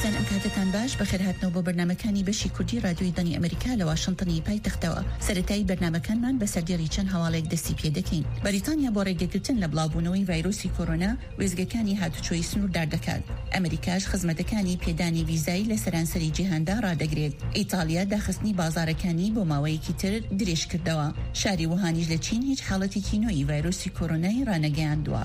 بەڕێزان ئەم کاتتان باش بەخێرهاتنەوە بۆ بەرنامەکانی بەشی کوردی رادیۆی دەنگی ئەمریکا لە واشنتنی پایتەختەوە. سەرەتایی بەرنامەکانمان بە سەردێڕی چەند هەواڵێک دەستی پێ دەکەین. بەریتانیا بۆ ڕێگەگرتن لە بڵاوبوونەوەی ڤایرۆسی کۆرۆنا وێزگەکانی هاتوچۆی سنووردار دەکات. ئەمریکاش خزمەتەکانی پێدانی ڤیزایی لە سەرانسەری جیهاندا ڕادەگرێت. ئیتالیا داخستنی بازارەکانی بۆ ماوەیەکی تر درێژ کردەوە. شاری ووهانیش لە چین هیچ حاڵەتێکی نوێی ڤایرۆسی کۆرۆنای ڕانەگەیاندووە.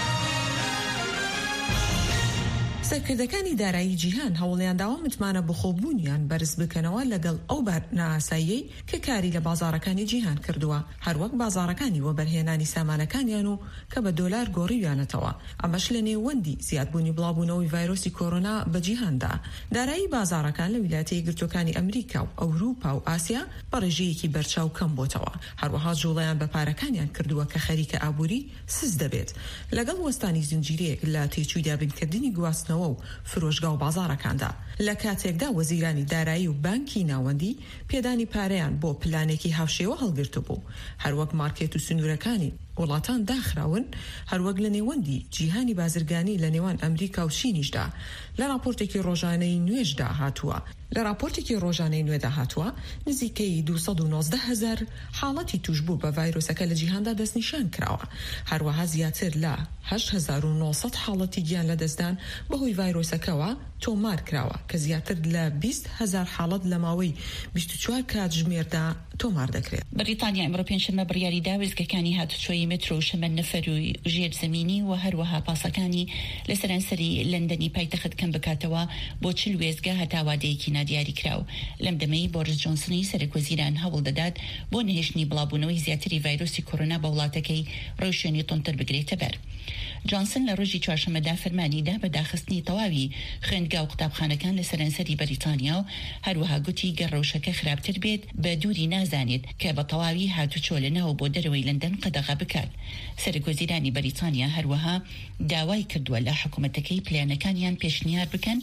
سەرکردەکانی دارایی جیهان هەوڵیان داوام متمانە بخۆبوونیان بەرز بکەنەوە لەگەڵ ئەو ناساییەی کە کاری لە بازارەکانی جیهان کردووە، هەروەک بازارەکانی وەبەرهێنانی سامانەکانیان و کە بە دۆلار گۆڕیویانەتەوە. ئەمەش لە نێوەندی زیادبوونی بڵاوبوونەوەی ڤایرۆسی کۆرۆنا بە جیهاندا. دارایی بازارەکان لە ویلایەتە یەکگرتووەکانی ئەمریکا و ئەوروپا و ئاسیا بە ڕێژەیەکی بەرچاو کەم بۆتەوە. هەروەها جوڵەیان بە پارەکانیان کردووە کە خەریکە ئابووری سز دەبێت لەگەڵ وەستانی زنجیرەیەک لە تێچووی دابینکردنی گواستنەوە و فرۆشگا و بازارەکاندا. لە کاتێکدا وەزیرانی دارایی و بانکی ناوەندی پێدانی پارەیان بۆ پلانێکی هاوشێوە هەڵگرتو بوو. هەروەک مارکێت و سنوورەکانی وڵاتان داخراون، هەروەک لە نێوەندی جیهانی بازرگانی لە نێوان ئەمریکا و چینیشدا لە راپۆرتێکی ڕۆژانەی نوێژدا هاتووە. لە راپۆرتێکی ڕۆژانەی نوێدا هاتووە نزیکەی 219,000 حاڵەتی توشبوو بە ڤایرۆسەکە لە جیهاندا دەستنیشان کراوە. هەروەها زیاتر لە 8,900 حاڵەتی گیان لە دەستدان بەهۆی ڤایرۆسەکەەوە تۆمار کراوە کە زیاتر لە 20,000 حاڵەت لە ماوەی 24 کات ژمێردا تۆمار دەکرێت. بریتانیا ئەمڕۆ پێنجشەممە بڕیاریدا وێزگەکانی هاتوچۆی مترۆ و شەمە نەفەروی ژێرزەمینی و هەروەها پاسەکانی لە سەرانسەری لەندەنی پایتەخت کەم بکاتەوە بۆ 40 وێزگە هەتاوادەیەکی نادیاری کراو. لەم دەمەی بۆریس جۆنسنی سەرۆکوەزیران هەوڵ دەدات بۆ نهێشتنی بڵاوبوونەوەی زیاتری ڤایرۆسی کۆرۆنا بە وڵاتەکەی ڕۆژێنی تۆنتر بگرێتە بەر. جۆنسن لە ڕۆژی چوارشەممەدا فەرمانیدا بە داخستنی تەواوی خوێندگا و قوتابخانەکان لە سەرانسەری بەریتانیا و هەروەها گوتی گەڕەوشەکە خراپتر بێت بە دووری نازانێت کە بە تەواوی هاتوچۆ لەناو بۆ دەرەوەی لەندەن قەدەغە بکات. سەرۆکوەزیرانی بەریتانیا هەروەها داوای کردووە لە حکوومەتەکەی پلانەکانیان پێشنیار بکەن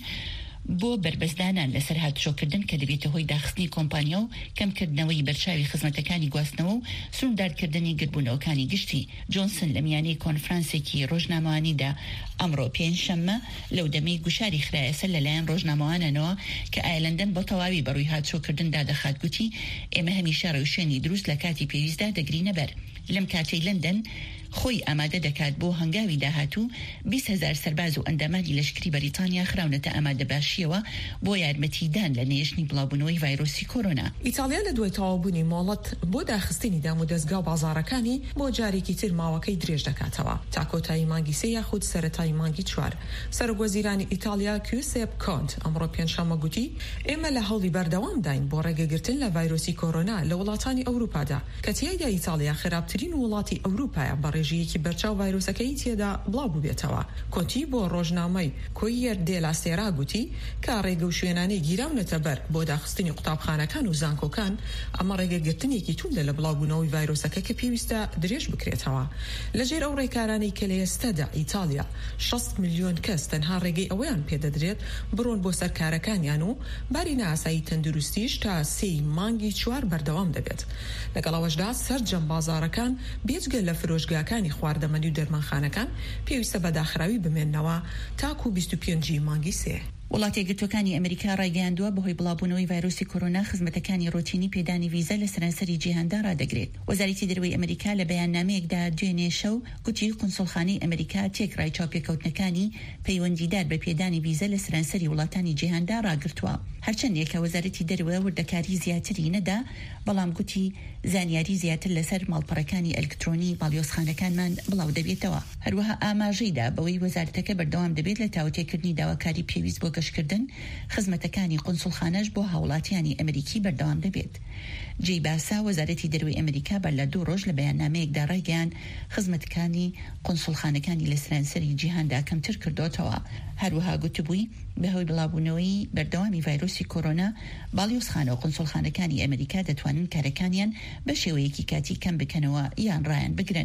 بۆ بربەزدانان لەسەر هاتوچۆکردن کە دەبێتە هۆی داخستنی کۆمپانیا و کەمکردنەوەی بەرچاوی خزمەتەکانی گواستنەوە و سنووردارکردنی گربوونەوەکانی گشتی. جۆنسن لە میانەی کۆنفرانسێکی ڕۆژنامەوانیدا ئەمڕۆ پێنجشەممە لەو دەمەی گوشاری خرایەسە لەلایەن ڕۆژنامەوانانەوە کە ئایلەندەن بۆ تەواوی بەڕووی هاتوچۆکردندا دەخات گوتی ئێمە هەمیشە ڕێوشێنی دروست لە کاتی پێویستدا دەگرینە بەر. لەم کاتەی لەندەن خۆی ئامادە دەکات بۆ هەنگاوی داهاتوو 20,000 سەرباز و ئەندامانی لەشکری بەریتانیا خراونەتە ئامادە باشیەوە بۆ یارمەتیدان لە نێشتنی بڵاوبوونەوەی ڤایرۆسی کۆرۆنا. ئیتالیا لە دوای تەواوبوونی مۆڵەت بۆ داخستنی دام و دەستگا و بازارەکانی بۆ جارێکی تر ماوەکەی درێژ دەکاتەوە تا کۆتایی مانگی 3 یاخود سەرەتای مانگی 4. سەرۆکوەزیرانی ئیتالیا کیوسێپ کۆنت ئەمڕۆ پێنجشەممە گوتی ئێمە لە هەوڵی بەردەوام داین بۆ ڕێگەگرتن لە ڤایرۆسی کۆرۆنا لە وڵاتانی ئەوروپادا کە تیایدا ئیتالیا خراپترین وڵاتی ئەوروپایە بە ڕێژەیەکی بەرچاو ڤایرۆسەکەی تێدا بڵاو ببێتەوە. کۆنتی بۆ ڕۆژنامەی کویر دێلا سێرا گوتی کە ڕێگە و شوێنانەی گیراونەتە بەر بۆ داخستنی قوتابخانەکان و زانکۆکان ئەمە ڕێگەگرتنێکی توندە لە بڵاوبوونەوەی ڤایرۆسەکە کە پێویستە درێژ بکرێتەوە. لەژێر ئەو ڕێکارانەی کە لە ئێستادا ئیتالیا 60 ملیۆن کەس تەنها ڕێگەی ئەوەیان پێدەدرێت بڕۆن بۆ سەرکارەکانیان و باری ناسایی تەندروستیش تا 3 مانگی 4 بەردەوام دەبێت. لەگەڵەوەشدا سەرجەم بازارەکان بێجگە لە فرۆشگاکانی خواردەمەنی و دەرمانخانەکان پێویستە بە داخراوی بمێننەوە تاکو 25 مانگی 3. وڵاتی یەکگرتووەکانی ئەمریکا ڕایگەیاندووە بەهۆی بڵاوبوونەوەی ڤایرۆسی کۆرۆنا خزمەتەکانی ڕۆتینی پێدانی ڤیزە لە سەرانسەری جیهاندا ڕادەگرێت. وەزارەتی دەرەوەی ئەمریکا لە بەیاننامەیەکدا دوێنێ شەو گوتی قونسڵخانەی ئەمریکا تێکڕای چاوپێکەوتنەکانی پەیوەندیدار بە پێدانی ڤیزە لە سەرانسەری وڵاتانی جیهاندا ڕاگرتووە. هەرچەندێک کە وەزارەتی دەرەوە وردەکاری زیاتری نەدا، بەڵام گوتی زانیاری زیاتر لەسەر ماڵپەڕەکانی ئەلکترۆنی باڵیۆزخانەکانمان بڵاو دەبێتەوە. هەروەها ئاماژەیدا بەوەی وەزارەتەکە بەردەوام دەبێت لە تاوتێکردنی داواکاری پێویست بۆ گەشتکردن خزمەتەکانی قونسڵخانەش بۆ هاوڵاتیانی ئەمریکی بەردەوام دەبێت. جێی باسا وەزارەتی دەرەوەی ئەمریکا بەر لە 2 ڕۆژ لە بەیاننامەیەکدا ڕایگەیاند خزمەتەکانی قونسڵخانەکانی لە سەرانسەری جیهاندا کەمتر کردوتەوە. هەروەها گوتبووی بەهۆی بڵاوبوونەوەی بەردەوامی ڤایرۆسی کۆرۆنا باڵیۆزخانە و قونسڵخانەکانی ئەمریکا دەتوانن کارەکانیان بە شێوەیەکی کاتی کەم بکەنەوە یان ڕایان بگرن.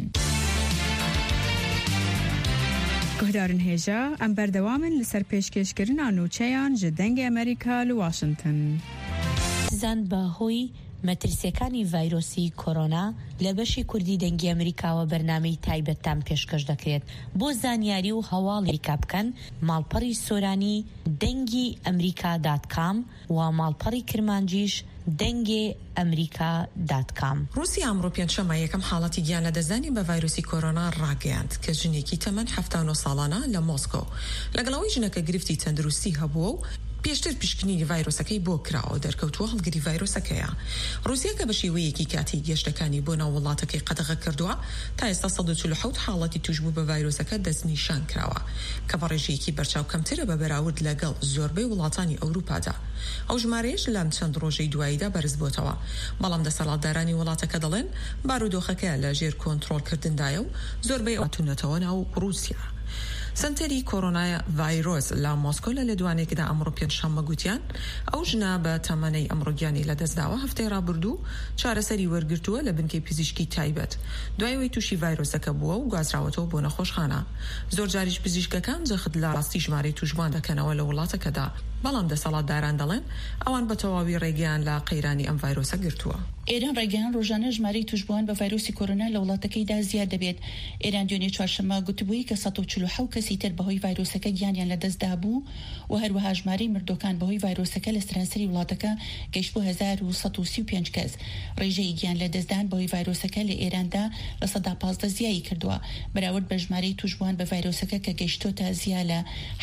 گهدارن هێژە ئەم بەردەوامن لەسەر پێشکەشکردنا نوچەیان ji dengê Amerîka li Washington. زان بەهۆی مەترسیەکانی ڤایرۆسی کۆرۆنا لە بەشی کوردی دەنگی ئەمریکاوە بەرنامەی تایبەتتان پێشکەش دەکرێت. بۆ زانیاری و هەواڵی بکەن ماڵپەڕی سۆرانی دەنگی ئەمریکا.com و ماڵپەڕی کرمانجیش دەنگی ئەمریکا.com. رووسیا ئەمڕۆ پێنجشەمە یەکەم حاڵەتی گیان لە دەستدانی بە ڤایرۆسی کۆرۆنا ڕاگەیاند کە ژنێکی تەمەن 79 ساڵانە لە مۆسکۆ لەگەڵەوەی ژنەکە گرفتی تەندروستی هەبووە و پێشتر پیشکنینی ڤایرۆسەکەی بۆ کراوە دەرکەوتووە هەڵگری ڤایرۆسەکەیە. رووسیا کە بە شێوەیەکی کاتی گەشتەکانی بۆ ناو وڵاتەکەی قەدەغە کردووە تا ئێستا 147 حاڵەتی توشبوو بە ڤایرۆسەکە دەستنیشان کراوە کە بە ڕێژەیەکی بەرچاو کەمترە بە بەراورد لەگەڵ زۆربەی وڵاتانی ئەوروپادا. ئەو ژمارەیەش لەم چەند ڕۆژەی دواییدا بەرز بۆتەوە، بەڵام دەسەڵاتدارانی وڵاتەکە دەڵێن بارودۆخەکە لە ژێر کۆنتڕۆڵکردندایە و زۆربەی ئەتونەتەوە ناو رووسیا. سنتەری کۆرۆنای ڤایرۆس لە مۆسکۆ لە لێدوانێکدا ئەمڕۆ پێنجشەمە گوتیان ئەو ژنە بە تەمەنەی ئەمڕۆگیانی لە دەستداوە هەفتەی ڕابردوو چارەسەری وەرگرتووە لە بنکەی پزیشکی تایبەت دوایەوەی تووشی ڤایرۆسەکە بووە و گوازراوەتەوە بۆ نەخۆشخانە. زۆر جاریش پزیشکەکان جەخت لە ڕاستی ژمارەی توشبوان دەکەنەوە لە وڵاتەکەدا، بەڵام دەسەڵاتداران دەڵێن ئەوان بە تەواوی ڕێگەیان لە قەیرانی ئەم ڤایرۆسە گرتووە. ئێران ڕێگەیان ڕۆژانە ژمارەی توشبووان بە ڤایرۆسی کۆرۆنا لە وڵاتەکەیدا زیاد دەبێت. ئێران دوێنێ چوارشەممە گوتبووی کە 147 کەسی تر بەهۆی ڤایرۆسەکە گیانیان لە دەستدا بوو و هەروەها ژمارەی مردوەکان بەهۆی ڤایرۆسەکە لە سەرانسەری وڵاتەکە گەیشت بۆ 1135 کەس. ڕێژەی گیان لە دەستدان بەهۆی ڤایرۆسەکە لە ئێراندا لە 115 زیایی کردووە بەراورد بە ژمارەی توشبووان بە ڤایرۆسەکە کە گەیشتۆتە زیا لە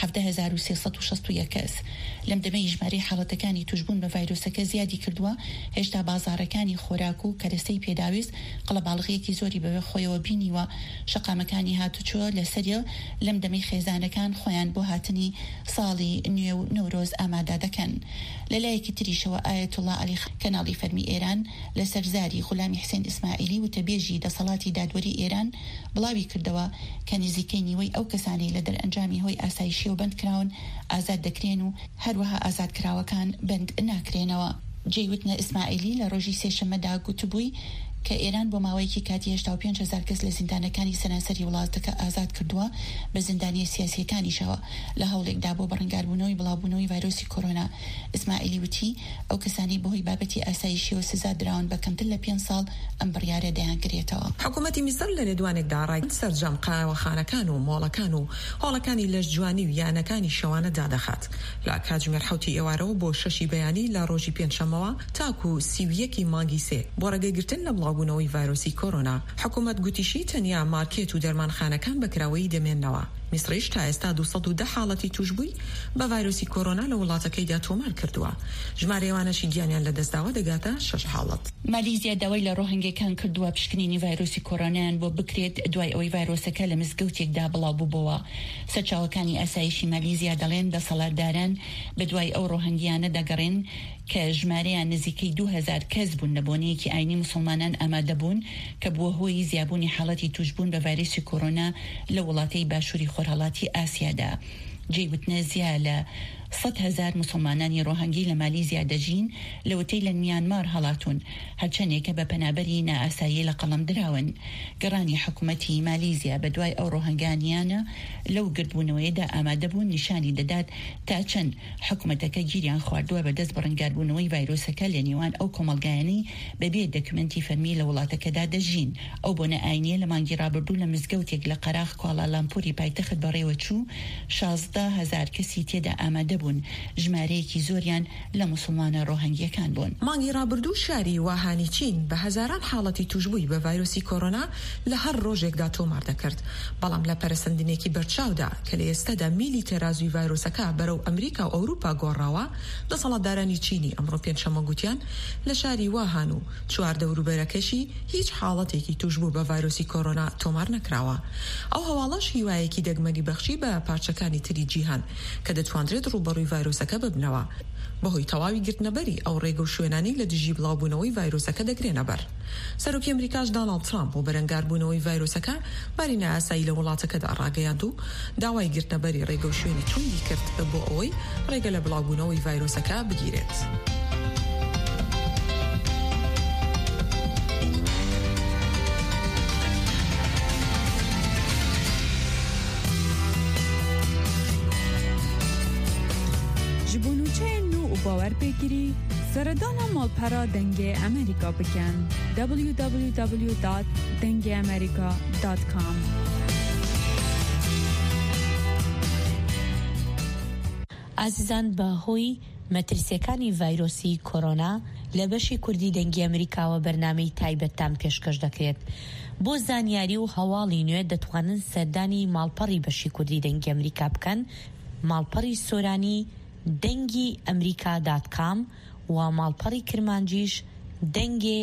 17361 کەس. لەم دەمەی ژمارەی حاڵەتەکانی توشبوون بە ڤایرۆسەکە زیادی کردووە. هێشتا بازارەکانی خۆراک و کەرەستەی پێداویست قەڵەباڵغەیەکی زۆری بەوێ خۆیەوە بینیوە. شەقامەکانی هاتوچۆ لەسەریە لەم دەمەی خێزانەکان خۆیان بۆ هاتنی ساڵی نوێ و نەورۆز ئامادە دەکەن. لەلایەکی تریشەوە ئایەتوڵا عەلی کەناڵی فەرمی ئێران لەسەر زاری غولامی حسێن ئیسماعیلی وتەبێژی دەسەڵاتی دادوەری ئێران بڵاوی کردەوە کە نزیکەی نیوەی ئەو کەسانی لە دەرئەنجامی هۆی ئاسایشی و بەندکراون ئازاد دەکرێن و هەروەها ئازادکراوەکان بەند ناکرێنەوە. جێوتنە ئیسماعیلی لە ڕۆژی سێشەممەدا گوتبووی کە ئێران بۆ ماوەیەکی کاتی 5,000 کەس لە زیندانەکانی سەرانسەری وڵاتەکە ئازاد کردووە بە زیندانی سیاسیەکانیشەوە لە هەوڵێکدا بۆ بەڕنگاربوونەوەی بڵاوبوونەوەی ڤایرۆسی کۆرۆنا. ئیسماعیلی وتی ئەو کەسانی بەهۆی بابەتی ئاسایشی و سزا دراون بە کەمتر لە 5 ساڵ ئەم بڕیارە دەیانکرێتەوە. حکوومەتی میسر لە لێدوانێکدا ڕای سەرجەم قاوەخانەکان و مۆڵەکان و هۆڵەکانی لەش جوانی و یانەکانی شەوانە دادەخات لە کاتژمێر 7 ئێوارەوە بۆ 6 بەیانی لە ڕۆژی پێنجشەمەوە تاکو 31 مانگی سێ بۆ ڕێگەیگرتن لە بڵاوبوونەوەی ڤایرۆسی کۆرۆنا. حکوومەت گوتیشی تەنیا مارکێت و دەرمانخانەکان بەکراوەی دەمێننەوە. میسریش تا ئێستا 210 حاڵەتی توشبووی بە ڤایرۆسی کۆرۆنا لە وڵاتەکەیدا تۆمار کردووە. ژمارەیەوانەشی گیانیان لە دەستداوە دەگاتە 6 حاڵەت. مالیزیا داوای لە ڕۆهنگەکان کردووە پشکنینی ڤایرۆسی کۆرۆنایان بۆ بکرێت دوای ئەوەی ڤایرۆسەکە لە مزگەوتێکدا بڵاو بووبەوە. سەرچاوەکانی ئاسایشی مالیزیا دەڵێن دەسەڵاتداران بە دوای ئەو ڕۆهنگیانە دەگەڕێن کە ژمارەیان نزیکەی 2000 کەس بوون لە بۆنەیەکی ئاینی مسلمانان ئامادە بوون کە بووە هۆی زیابوونی حاڵەتی توشبوون بە ڤایرۆسی کۆرۆنا لە وڵاتەی باشووری خۆرهەڵاتی ئاسیادا. جێوتنە زیا لە 100,000 مسلمانانی ڕۆهەنگی لە مالیزیا دەژین لە وتەی لە میانمار هەڵاتون هەرچەندێکە بە پەنابەری نائاسایی لە قەڵم دراون. گەڕانی حکوومەتی مالیزیا بە دوای ئەو ڕۆهەنگانیانە لەو گردبوونەوەیدا ئامادە بوون نیشانی دەدات تا چەند حکوومەتەکە گیریان خواردووە بە دەست بەڕنگاربوونەوەی ڤایرۆسەکە لە نێوان ئەو کۆمەلگایانی بەبێ دەکومنتی فەرمی لە وڵاتەکەدا دەژین. ئەو بۆنە ئاینیە لە مانگی ڕابردوو لە مزگەوتێک لە قەراغ کوالالامپوری پایتەخت بەڕێوە چوو 16,000 کەسی تێدا ئامادە بوون. ژمارەیەکی زۆریان لە مسلمانە ڕۆهەنگیەکان بوون. مانگی ڕابردوو شاری واهانی چین بە هەزاران حاڵەتی توشبووی بە ڤایرۆسی کۆرۆنا لە هەر ڕۆژێکدا تۆمار دەکرد، بەڵام لە پەرسەندنێکی بەرچاودا کە لە ئێستادا میلی تێرازوی ڤایرۆسەکە بەرەو ئەمریکا و ئەوروپا گۆڕاوە، دەسەڵاتدارانی چینی ئەمڕۆ پێنجشەممە گوتیان لە شاری واهان و 4 دەوروبەرەکەشی هیچ حاڵەتێکی توشبوو بە ڤایرۆسی کۆرۆنا تۆمار نەکراوە. ئەو هەواڵەش هیوایەکی دەگمەنی بەخشی بە پارچەکانی تری جیهان کە دەتوانرێت ڕوبەڕووی ڤایرۆسەکە ببنەوە بەهۆی تەواوی گرتنەبەری ئەو ڕێگە و شوێنانی لە دژی بڵاوبوونەوەی ڤایرۆسەکە دەگرێنە بەر. سەرۆکی ئەمریکاش دۆناڵد ترامپ بۆ بەرەنگاربوونەوەی ڤایرۆسەکە باری نائاسایی لە وڵاتەکەدا ڕاگەیاند و داوای گرتنەبەری ڕێگە و شوێنی توندی کرد بۆ ئەوەی ڕێگە لە بڵاوبوونەوەی ڤایرۆسەکە بگیرێت. باور پێگیری سەردانە ماڵپەرە دەنگی ئەمریکا بکەن www.dengiamerica.com. ئازیزان بەهۆی مەترسیەکانی ڤایرۆسی کۆرۆنا لە بەشی کوردی دەنگی ئەمریکاوە بەرنامەی تایبەتتان پێشکەش دەکرێت. بۆ زانیاری و هەواڵی نوێ دەتوانن سەردانی ماڵپەڕی بەشی کوردی دەنگی ئەمریکا بکەن، ماڵپەڕی سۆرانی دەنگی ئەمریکا.com و ماڵپەڕی کرمانجیش دەنگی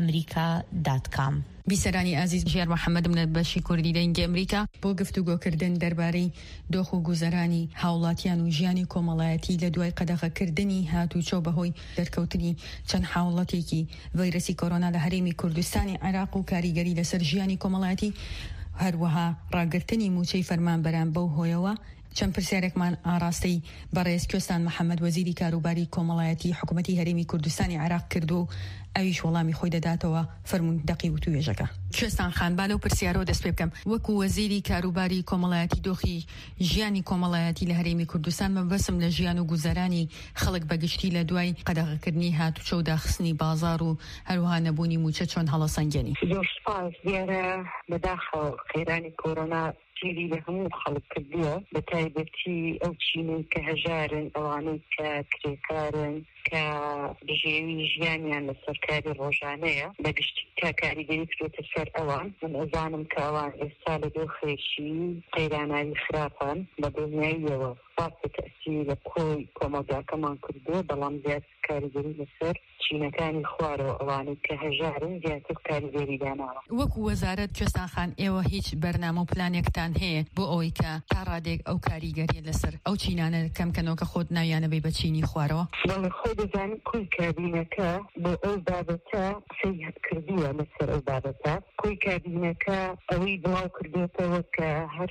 ئەمریکا.com. بیسەرانی ئازیز، ژیار محەممەدم لە بەشی کوردی دەنگی ئەمریکا بۆ گفتوگۆکردن دەربارەی دۆخ و گوزەرانی هاوڵاتیان و ژیانی کۆمەڵایەتی لە دوای قەدەغەکردنی هاتوچۆ بەهۆی دەرکەوتنی چەند حاوڵەتێکی ڤایرۆسی کۆرۆنا لە هەرێمی کوردستانی عێراق و کاریگەری لەسەر ژیانی کۆمەڵایەتی، هەروەها ڕاگررتنی موچەی فەرمانبەران بەو هۆیەوە چەند پرسیارێکمان ئاڕاستەی بەڕێز کوێستان محەممەد وەزیری کاروباری کۆمەڵایەتی حکوومەتی هەرێمی کوردستانی عێراق کردو و ئەویش وەڵامی خۆی دەداتەوە. فەرموون دەقی و توێژەکە. کوێستان خان، با لەو پرسیارەوە دەست پێ بکەم. وەکو وەزیری کاروباری کۆمەڵایەتی دۆخی ژیانی کۆمەڵایەتی لە هەرێمی کوردستان، مەبەسم لە ژیان و گوزەرانی خەڵک بەگشتی لە دوای قەدەغەکردنی هاتوچۆ و داخستنی بازار و هەروها نەبوونی موچە چۆن هەڵەسەنگێنی؟ زۆر سپاس. دیارە بەداخەوە قەیرانی کۆرۆنا گیری لە هەموو خەڵک کردووە، بە تایبەتی ئەو چینەی کە هەژارن، ئەوانەی کە کرێکارن، کە بژێوی ژیانیان لە سەرکاری ڕۆژانەیە، بەگشتی تا کاریگەری کردوتە سەر ئەوان. من ئەزانم کە ئەوان ئێستا لە دۆخێشی قەیراناوی خراپان بە دڵنیاییەوە. باسی تەسیری لە کۆی کۆمەلگاکەمان کردووە، بەڵام زیاد کاریگەری لەسەر چینەکانی خوارەوە، ئەوانەی کە هەژارن زیاتر کاریگەری داناوە. وەکو وەزارەت کوێستان خان، ئێوە هیچ بەرنامە و پلانێکتان هەیە بۆ ئەوەی کە تا ڕادێک ئەو کاریگەریە لەسەر ئەو چینانە کەمکەنەوە کە خۆت ناویانە بێ بە چینی خوارەوە؟ بەڵێ خۆی دەزانم کوی کابینەکە بۆ ئەو بابەتە سەیحەت کردووە لەسەر ئەو بابەتە. کوی کابینەکە ئەوەی بڵاو کردوێتەوە کە هەر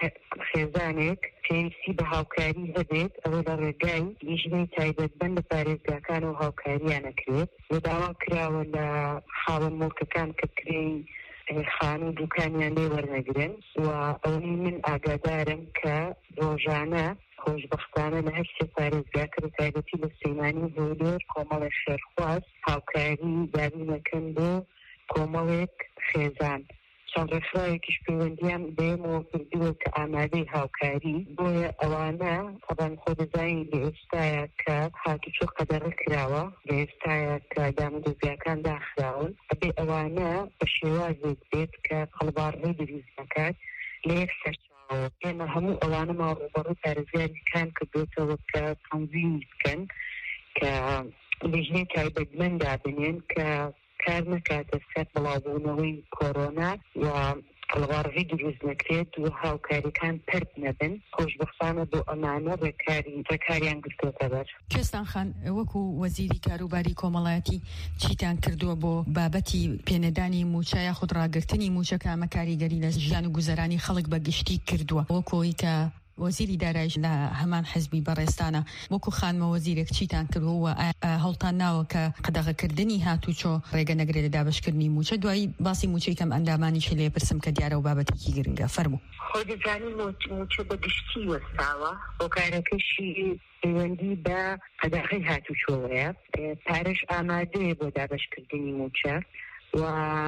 خێزانێک پێویستی بە هاوکاری هەبێت، ئەوە لە ڕێگای لیژنەی تایبەتمەند لە پارێزگاکان و هاوکاریانەکرێت. و داوا کراوە لە خاوەن مڵکەکان کە کرێی خانە و دوکانیان لێ وەرنەگرن. و ئەوەی من ئاگادارم کە ڕۆژانە خۆشبەختانە لە هەر سێ پارێزگاکە بە تایبەتی لە سلەیمانی هەولێر کۆمەڵێک خێرخواز هاوکاری دابینەکەن بۆ کۆمەڵێک خێزان. چەند ڕێکخراوێکیش پەیوەندیان بەیەمەوە کردووە کە ئامادەی هاوکاری بۆیە ئەوانە طبعاً خۆ دەزانین لە ئێستایە کە هاتوچۆ قەدەغە کراوە، لە ئێستایە کە دامەدۆزیەکان داخراون، ئەبێ ئەوانە بە شێوازێک بێت کە هەڵباڕنەی دروست نەکات لە یەک سەرچاوە. ئێمە هەموو ئەوانەمان ڕوبەڕووی پارێزگاریەکان کردوێتەوە کە تەنزیم بکەن، کە لیژنەی تایبەتمەند دابنێن کە کار نەکاتە سەر بڵاوبوونەوەی کۆرۆنا و هەڵباڕنەی دروست نەکرێت و هاوکاریەکان پەرد نەبن. خۆشبەختانە بۆ ئەمانە ڕێکاریان گرتووەتە بەر. کوێستان خان، وەکو وەزیری کاروباری کۆمەڵایەتی چیتان کردووە بۆ بابەتی پێنەدانی موچە یاخود ڕاگررتنی موچە کە ئەمە کاریگەری لە ژیان و گوزەرانی خەڵک بەگشتی کردووە؟ وەکۆی کە وەزیری دارایش لە هەمان حزبی بەڕێستانە، وەکو خانمە وەزیرێک چیتان کردووە هەڵتان ناوە کە قەدەغەکردنی هاتوچۆ ڕێگە نەگرێت لە دابشکردنی موچە؟ دوایی باسی موچەی کەم ئەندامانیش لێ پرسم کە دیارە و بابەتێکی گرنگە. فەرموو. خۆ دەزانین موچە بەگشتی وەستاوە، هۆکارەکەشی پەیوەندی بە قەدەغەی هاتوچۆیە، پارەش ئامادەیە بۆ دابشکردنی موچە و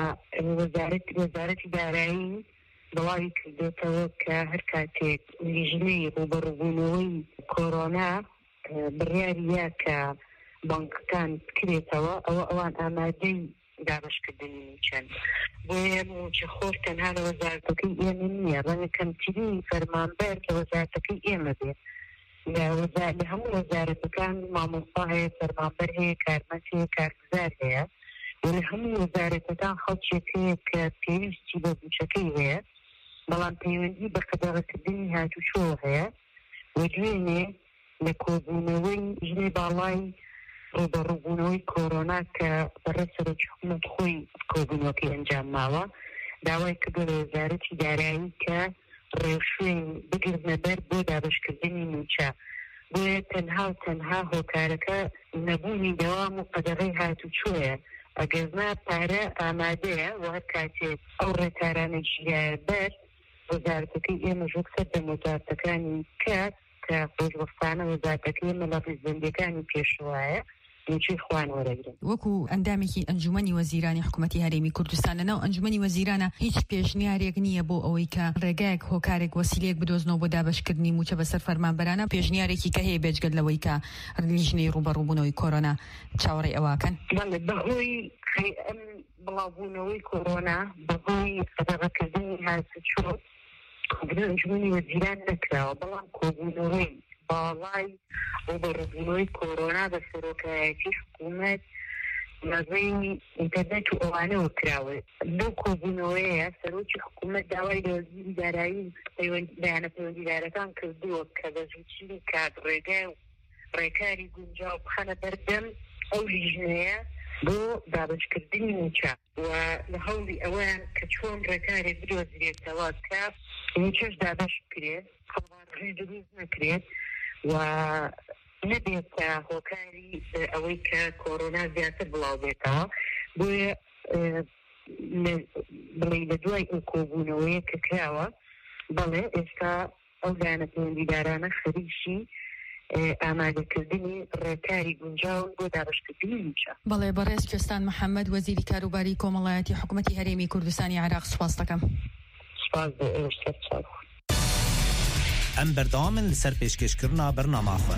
وەزارەتی دارایی بڵاوی کردێتەوە کە هەر کاتێک لیژنەی ڕوبەڕووبوونەوەی کۆرۆنا بڕیاریە کە بانکەکان بکرێتەوە، ئەوان ئامادەی دابشکردنی موچەن. بۆیە موچە خۆر تەنها لە وەزارەتەکەی ئێمە نییە، ڕەنگە کەمترین فەرمانبەر لە وەزارەتەکەی ئێمە بێت. لە هەموو وەزارەتەکان مامۆستا هەیە، فەرمانبەر هەیە، کارمەند هەیە، کارگوزار هەیە. و لە هەموو وەزارەتەکان خەڵکێک هەیە کە پێویستی بە موچەکەی هەیە، بەڵام پەیوەندی بە قەدەغەکردنی هاتوچۆ هەیە. و دوێنێ لە کۆبوونەوەی ژنەی باڵای ڕوبەڕووبوونەوەی کۆرۆنا کە بەڕێسەرۆکی حکوومەت خۆی کۆبوونەوەکەی ئەنجام ماوە، داوای کردو لە وەزارەتی دارایی کە ڕێوشوێن بگرنە بەر بۆ دابشکردنی موچە. بۆیە تەنها هۆکارەکە نەبوونی دەوام و قەدەغەی هاتوچۆیە. ئەگەرنا پارە ئامادەیە و هەر کاتێک ئەو ڕێکارانەی بەر وەزارەتەکەی ئێمە ژوکسەر بە وەزارەتەکانی کات کە خۆشبەختانە وەزارەتەکەی ئێمە لە ڕیزبەندیەکانی پێشوایە نوچی خوان وەرەگرن. وەکو ئەندامێکی ئەنجومەنی وەزیرانی حکوومەتی هەرێمی کوردستان لەناو ئەنجومەنی وەزیرانە هیچ پێشنیارێک نییە بۆ ئەوەی کە ڕێگایەک هۆکارێک وەسیلەیەک بدۆزنەوە بۆ دابەشکردنی موچە بەسەر فەرمانبەرانە پێشنیارێکی کە هەیە بێجگەل لەوەی کە لیژنەی ڕوبەڕووبوونەوەی کۆرۆنا چاوەڕێی ئەواکەن. بەهۆی ئەم بڵاوبوونەوەی کۆرۆنا بەهۆی قەدەغەکردنی هاتوچۆ ئەنجومەنی وەزیران نەکراوە، بەڵام کۆبوونەوەی باڵای ڕوبەڕووبوونەوەی کۆرۆنا بە سەرۆکایەتی حکوومەت لەڕێی ئینتەرنێت و ئەوانەوە کراوە. بۆ کۆبوونەوەیە سەرۆکی حکوومەت داوای لە وەزیری دارایی بەیانە پەیوەندیدارەکان کردووە کە بەزووتری کات ڕێگای و ڕێکاری گونجاو بخەنە بەردەم ئەو لیژنەیە بۆ دابشکردنی موچە و لە هەوڵی ئەوەیان کە چۆن ڕێکارێک بدۆزرێتەوە کە موچەش دابش بکرێت، خەڵبانڕێ دروست نەکرێت و نەبێتە هۆکاری ئەوەی کە کۆرۆنا زیاتر بڵاو بێتەوە. بۆیە بڵێ لە دوای ئەو کۆبوونەوەیە کە کراوە بەڵێ ئێستا ئەو لایەنە پەیوەندیدارانە خەریکی ئامادەکردنی ڕێکاری گونجاو بۆ دابشکردنی موچە. بەڵێ بەڕێز کوێستان محەممەد وەزیری کاروباری کۆمەڵایەتی حکوومەتی هەرێمی کوردستانی عێراق سوپاس دەکەم. سوپاس بۆ ئێوەش سەرچاو. ئەم بەردەوامن لەسەر پێشکەشکردنا بەرنامەخۆن.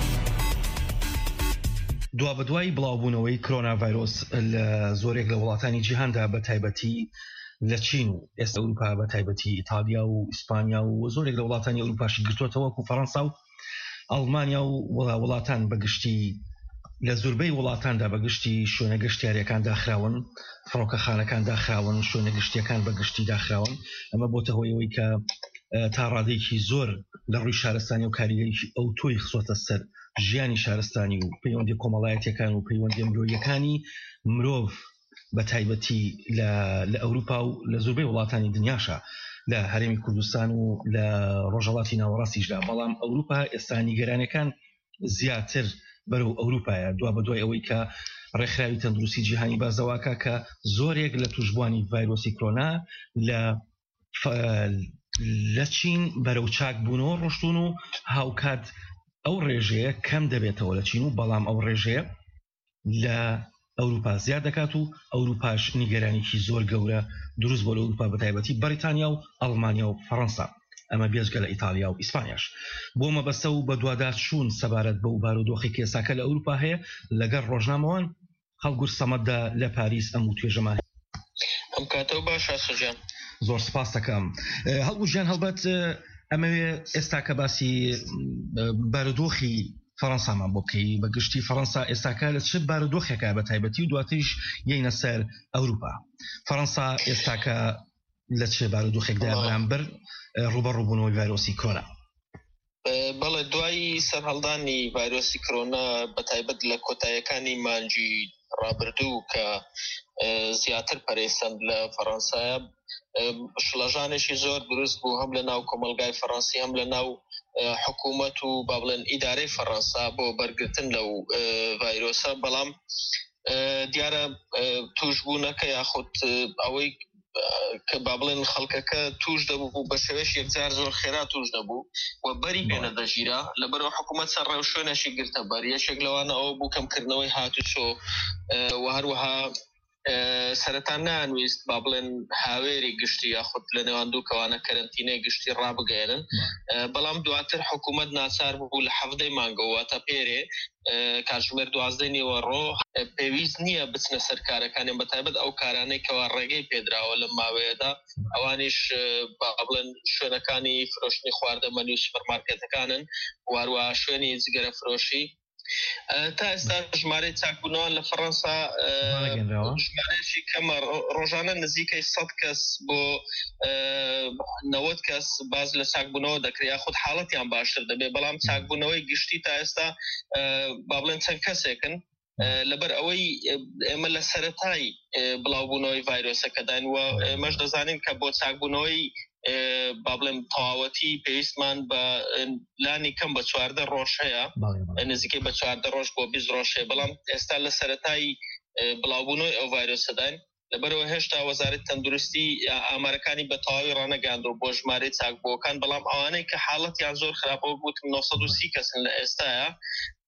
دوا بەدوای بڵاوبوونەوەی کۆرۆنا ڤایرۆس لە زۆرێک لە وڵاتانی جیهاندا بە تایبەتی لە چین و ئێستا ئەوروپا بە تایبەتی ئیتالیا و ئیسپانیا و زۆرێک لە وڵاتانی ئەوروپاشی گرتووەتەوە وەکو فەڕەنسا و ئەڵمانیا و وڵاتان بەگشتی لە زۆربەی وڵاتاندا بەگشتی شوێنە گەشتیاریەکان داخراون، فڕۆکەخانەکان داخراون، شوێنە گشتیەکان بەگشتی داخراون. ئەمە بۆتە هۆیەوەی کە تا ڕادەیەکی زۆر لە ڕووی شارستانی و کاریگەریی ئەو تۆی خسۆتە سەر ژیانی شارستانی و پەیوەندی کۆمەڵایەتیەکان و پەیوەندی مرۆییەکانی مرۆڤ بە تایبەتی لە ئەوروپا و لە زۆربەی وڵاتانی دنیاشە لە هەرێمی کوردستان و لە ڕۆژهەڵاتی ناوەڕاستیشدا. بەڵام ئەوروپا ئێستا نیگەرانەکان زیاتر بەرەو ئەوروپایە دوا بەدوای ئەوەی کە ڕێکخراوی تەندروستی جیهانی بازەواکە کە زۆرێک لە توشبوانی ڤایرۆسی کۆرۆنا لە چین بەرەو چاک بوونەوە ڕۆشتون و هاوکات ئەو ڕێژەیە کەم دەبێتەوە لە چین و بەڵام ئەو ڕێژەیە لە ئەوروپا زیاد دەکات و ئەوروپاش نیگەرانێکی زۆر گەورە دروست بۆ لە ئەوروپا بەتایبەتی بەریتانیا و ئەڵمانیا و فەڕەنسا، ئەمە بێجگە لە ئیتالیا و ئیسپانیاش. بۆ مەبەستە و بە دوادات چوون سەبارەت بەو بارودۆخی کێساکە لە ئەوروپا هەیە لەگەڵ ڕۆژنامەوان هەڵگور سەمەددا لە پاریس ئەم و توێژەمان ئەم کاتەوە باشە سوجان. زۆر سپاس دەکەم. هەڵگور ژیان هەڵبەت ئەمەوێ ئێستا کە باسی بارودۆخی فەڕەنسامان بۆ بکەی بەگشتی فەڕەنسا ئێستاکە لە چ بارودۆخێکە بە تایبەتی و دواتریش یەینە سەر ئەوروپا. فەڕەنسا ئێستاکە لە چ بارودۆخێکدا بەرامبەر ڕوبەڕووبوونەوەی ڤایرۆسی کۆرۆنا؟ بەڵێ دوای سەرهەڵدانی ڤایرۆسی کۆرۆنا بە تایبەت لە کۆتاییەکانی مانجی ڕابردوو کە زیاتر پەرێسەند لە فەڕەنسایە شڵەژانێکی زۆر دروست بوو هەم لە ناو کۆمەلگای فەڕەنسی هەم لە ناو حکوومەت و با بڵێن ئیدارەی فەڕەنسا بۆ بەرگرتن لەو ڤایرۆسە. بەڵام دیارە توشبوونەکە یاخود ئەوەی کە با بڵێن خەڵکەکە توش دەبوو بە شێوەیەش یەکجار زۆر خێرا توش دەبوو و بەری پێنە دەژیرا لەبەرەوە حکوومەت سەر ڕێو شوێنێکی گرتە بەر. یەکێک لەوانە ئەوە بوو کەمکردنەوەی هاتوچۆ و هەروەها سەرەتا نانویست با بڵێن هاوێری گشتی یاخود لە نێواندوو کەوانە کەرەنتینەی گشتی ڕابگەێنن. بەڵام دواتر حکوومەت ناچار بوو لە 7 مانگەوە تا پێرێ کاتژمێر 12 نیوەڕۆ پێویست نییە بچنە سەر کارەکانیان بە تایبەت ئەو کارانەی کەوا ڕێگەی پێدراوە لە ماوەیەدا ئەوانیش با بڵێن شوێنەکانی فرۆشتنی خواردەمەنی و سوپەرمارکێتەکانن واروە شوێنی جگەرە فرۆشی. تا ئێستا ژمارەی چاکبوونەوە لە فەڕەنسا ژمارەیەکی کەمە ڕۆژانە نزیکەی 100 کەس بۆ 90 کەس باز لە چاکبوونەوە دەکرێت خود حاڵەتیان باشتر دەبێت. بەڵام چاکبوونەوەی گشتی تا ئێستا با بڵێن چەند کەسێکن لەبەر ئەوەی ئێمە لە سەرەتای بڵاوبوونەوەی ڤایرۆسەکەداین و ئێمەش دەزانین کە بۆ چاکبوونەوەی با بڵێن تەواوەتی پێویستمان بە لانی کەم بە 14 ڕۆژ هەیە، نزیکەی بە 14 ڕۆژ بۆ 20 ڕۆژ هەیە. بەڵام ئێستا لە سەرەتایی بڵاوبوونەوەی ئەو ڤایرۆسەداین لەبەرەوە هێشتا وەزارەتی تەندروستی ئامارەکانی بە تەواوی ڕانەگەاندوە بۆ ژمارەی چاکبووەکان. بەڵام ئەوانەی کە حاڵەتیان زۆر خراپەوە گوتم 930 کەسن لە ئێستاە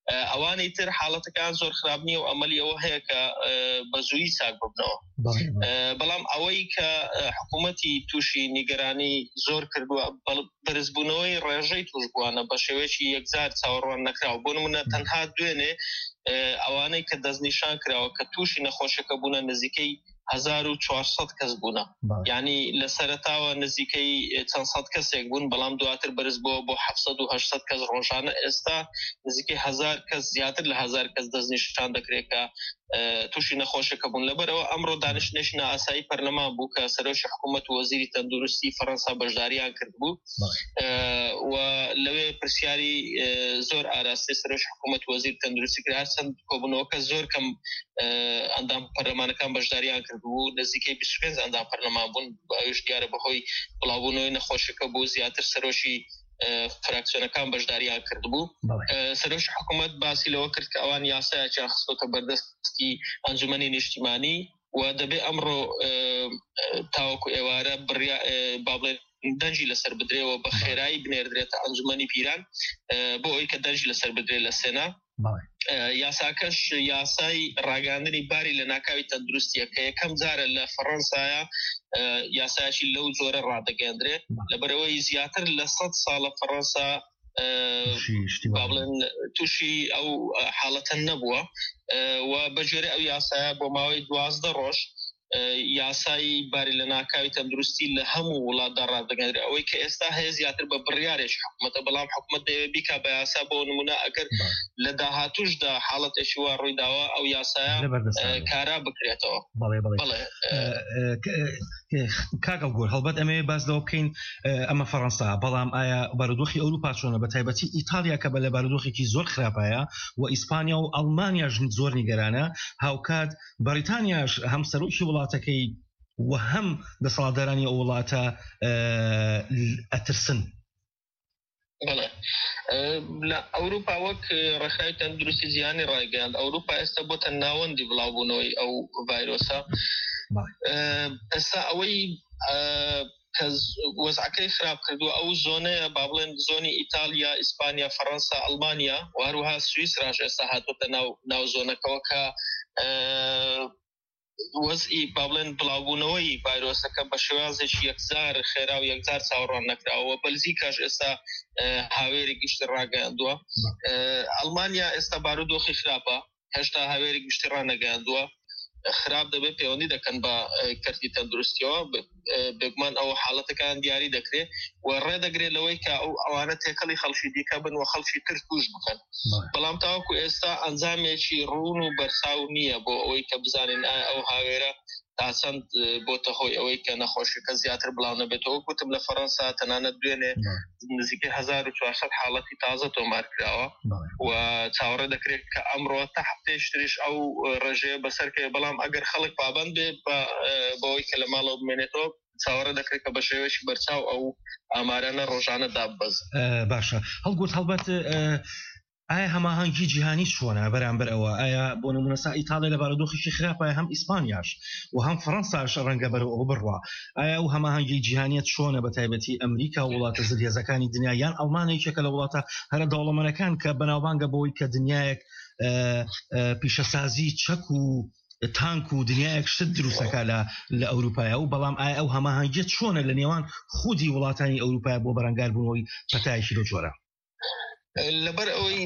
ئەوانەی تر حاڵەتەکان زۆر خراپ نییە و ئەمەلی ئەوە هەیە کە بەزووی ساک ببنەوە بەڵام ئەوەی کە حکوومەتی تووشی نیگەرانی زۆر کردووە بەرزبوونەوەی ڕێژەی توشبووانە بە شێوەیەکی یەکجار چاوەڕوان نەکراوە بۆ نمونە تەنها دوێنێ ئەوانەی کە دەستنیشان کراوە کە تووشی نەخۆشەکە بوونە نزیکەی 1400 کەس بوونە یعنی لە سەرەتاوە نزیکەی چەند سەد کەسێک بوون بەڵام دواتر بەرز بووە بۆ 700 و 800 کەس ڕۆژانە ئێستا نزیکەی 1000 کەس زیاتر لە 1000 کەس دەستنیشان دەکرێت کە تووشی نەخۆشەکە بوون لەبەرەوە ئەمڕۆ دانیشتنێشنە ئاسایی پەرلەمان بوو کە سەرۆکی حکوومەت و وەزیری تەندروستی فەرەنسا بەشداریان کرد بوو و لەوێ پرسیاری زۆر ئاراستی سەرۆکی حکوومەت و وەزیری تەندروستی کرد هەرچەند کۆبوونەوەکە زۆر کەم ئەندام پەرلەمانەکان بەشداریان کرد بوو نزیکەی 25 ئەندام پەرلەمان بوون ئەوش دیارە بەهۆی بڵاوبوونەوەی نەخۆشەکە بوو زیاتر سەرۆکی فراکسیۆنەکان بەشداریان کرد بوو سەرۆکی حکوومەت باسی لەوە کرد کە ئەوان یاسایەکیان خستۆتە بەردەستی ئەنجومەنی نیشتیمانی و دەبێ ئەمڕۆ تاوەکو ئێوارە با بڵێن دەنجی لەسەر بدرێەوە بە خێرایی بنێردرێتە ئەنجومەنی پیران بۆ ئەوەی کە دەنج لەسەر بدرێت لە سێنا یاساکەش یاسای ڕاگەاندنی باری لە ناکاوی تەندروستیە کە یەکەم جارە لە فەڕەنسایە یاسایشی لەو جۆرە ڕادەگەاندرێت لەبەرەوەی زیاتر لە 100 ساڵە فەڕەنسا بابڵێن تووشی ئەو حاڵەتە نەبووە و بەجێرە ئەو یاسایە بۆ ماوەی 12 ڕۆژ یاسایی باری لە ناکاوی تەندروستی لە هەموو وڵاتدا ڕادەگەاندرێت ئەوەی کە ئێستا هەیە زیاتر بە بڕیارێکی حکوومەتە بەڵام حکوومەت دەوێت بیکا بە یاسا بۆ نمونە ئەگەر لە داهاتووشدا حاڵەتێکی وا ڕوویداوە ئەو یاسایە کارا بکرێتەوە کاگەڵ گۆر هەڵبەت ئەمێ باس لەوە بکەین ئەمە فەڕەنسا بەڵام ئایا بارودۆخی ئەوروپا چۆنە بە تایبەتی ئیتالیا کە بە لە بارودۆخێکی زۆر خراپایە و ئیسپانیا و ئەڵمانیاش زۆر نیگەرانە هاوکات بەریتانیاش هەم سەرۆکی وڵاتەکەی و هەم دەسەڵاتدارانی ئەو وڵاتە ئەترسن لە ئەوروپا وەک ڕێکخراوی تەندروستی جیهانی ڕایگەیاند ئەوروپا ئێستا بۆتە ناوەندی بڵاوبوونەوەی ئەو ڤایرۆسە ئێستا ئەوەی کە وەزعەکەی خراپ کردووە ئەو زۆنەیە با بڵێن زۆنی ئیتالیا ئیسپانیا فەڕەنسا ئەڵمانیا و هەروەها سویسراش ئێستا هاتوۆتە ناو زۆنەکەەوە کە وەزئی با بڵێن بڵاوبوونەوەی ڤایرۆسەکە بە شێوازێکی یەکجار خێرا و یەکجار چاوەڕوان نەکراوە بەلزیکاش ئێستا هاوێری گشتی ڕاگەیاندووە ئەڵمانیا ئێستا بارودۆخی خراپە هێشتا هاوێری گشتی ڕانەگەیاندووە خراپ دەبێت پەیوەندی دەکەن بە کەرتی تەندروستیەوە بگومان ئەو حاڵەتەکان دیاری دەکرێت و ڕێدەگرێت لەوەی کە ئەوانە تێکەڵی خەڵکی دیکە بن و خەڵکی تر توش بکەن بەڵام تاوەکو ئێستا ئەنجامێکی ڕوون و بەرساو نییە بۆ ئەوەی کە بزانین ئەو هاوێرە تا چەند بۆتە هۆی ئەوەی کە نەخۆشیەکە زیاتر بڵاو نەبێتەوە گوتم لە فەڕەنسا تەنانەت دوێنێ نزیکەی 1400 حاڵەتی تازە تۆمار کراوە و چاوەڕێ دەکرێت کە ئەمڕۆ تا هەفتەیەش تریش ئەو ڕێژەیە بەسەرکەوێ بەڵام ئەگەر خەڵک پابەند بێ بەوەی کە لە ماڵەوە بمێنێتەوە چاوەڕێ دەکرێت کە بە شێوەیەکی بەرچاو ئەو ئامارانە ڕۆژانە داببەز باشە هەڵگوت هەڵبەت ئایا هەماهەنگی جیهانی چۆنە بەرامبەر ئەوە ئایا بۆ نمونەسا ئیتالیا لە بارودۆخێکی خراپە هەم ئیسپانیاش و هەم فەڕەنساش ڕەنگە بەرەوە بڕوا ئایا ئەو هەماهەنگی جیهانیت چۆنە بە تایبەتی ئەمریکا و وڵاتە زرهێزەکانی دنیا یان ئەڵمانێکێکە لە وڵاتە هەرە دەوڵەمەندەکان کە بەناوبانگە بەوەی کە دنیایەک پیشەسازی چەک و تانک و دنیایەک شت دروستەکە لە ئەوروپایە و بەڵام ئایا ئەو هەماهەنگیت چۆنە لە نێوان خودی وڵاتانی ئەوروپای بۆ بەرەنگار بوونەوەی پەتایشی لە جۆرە لەبەر ئەوەی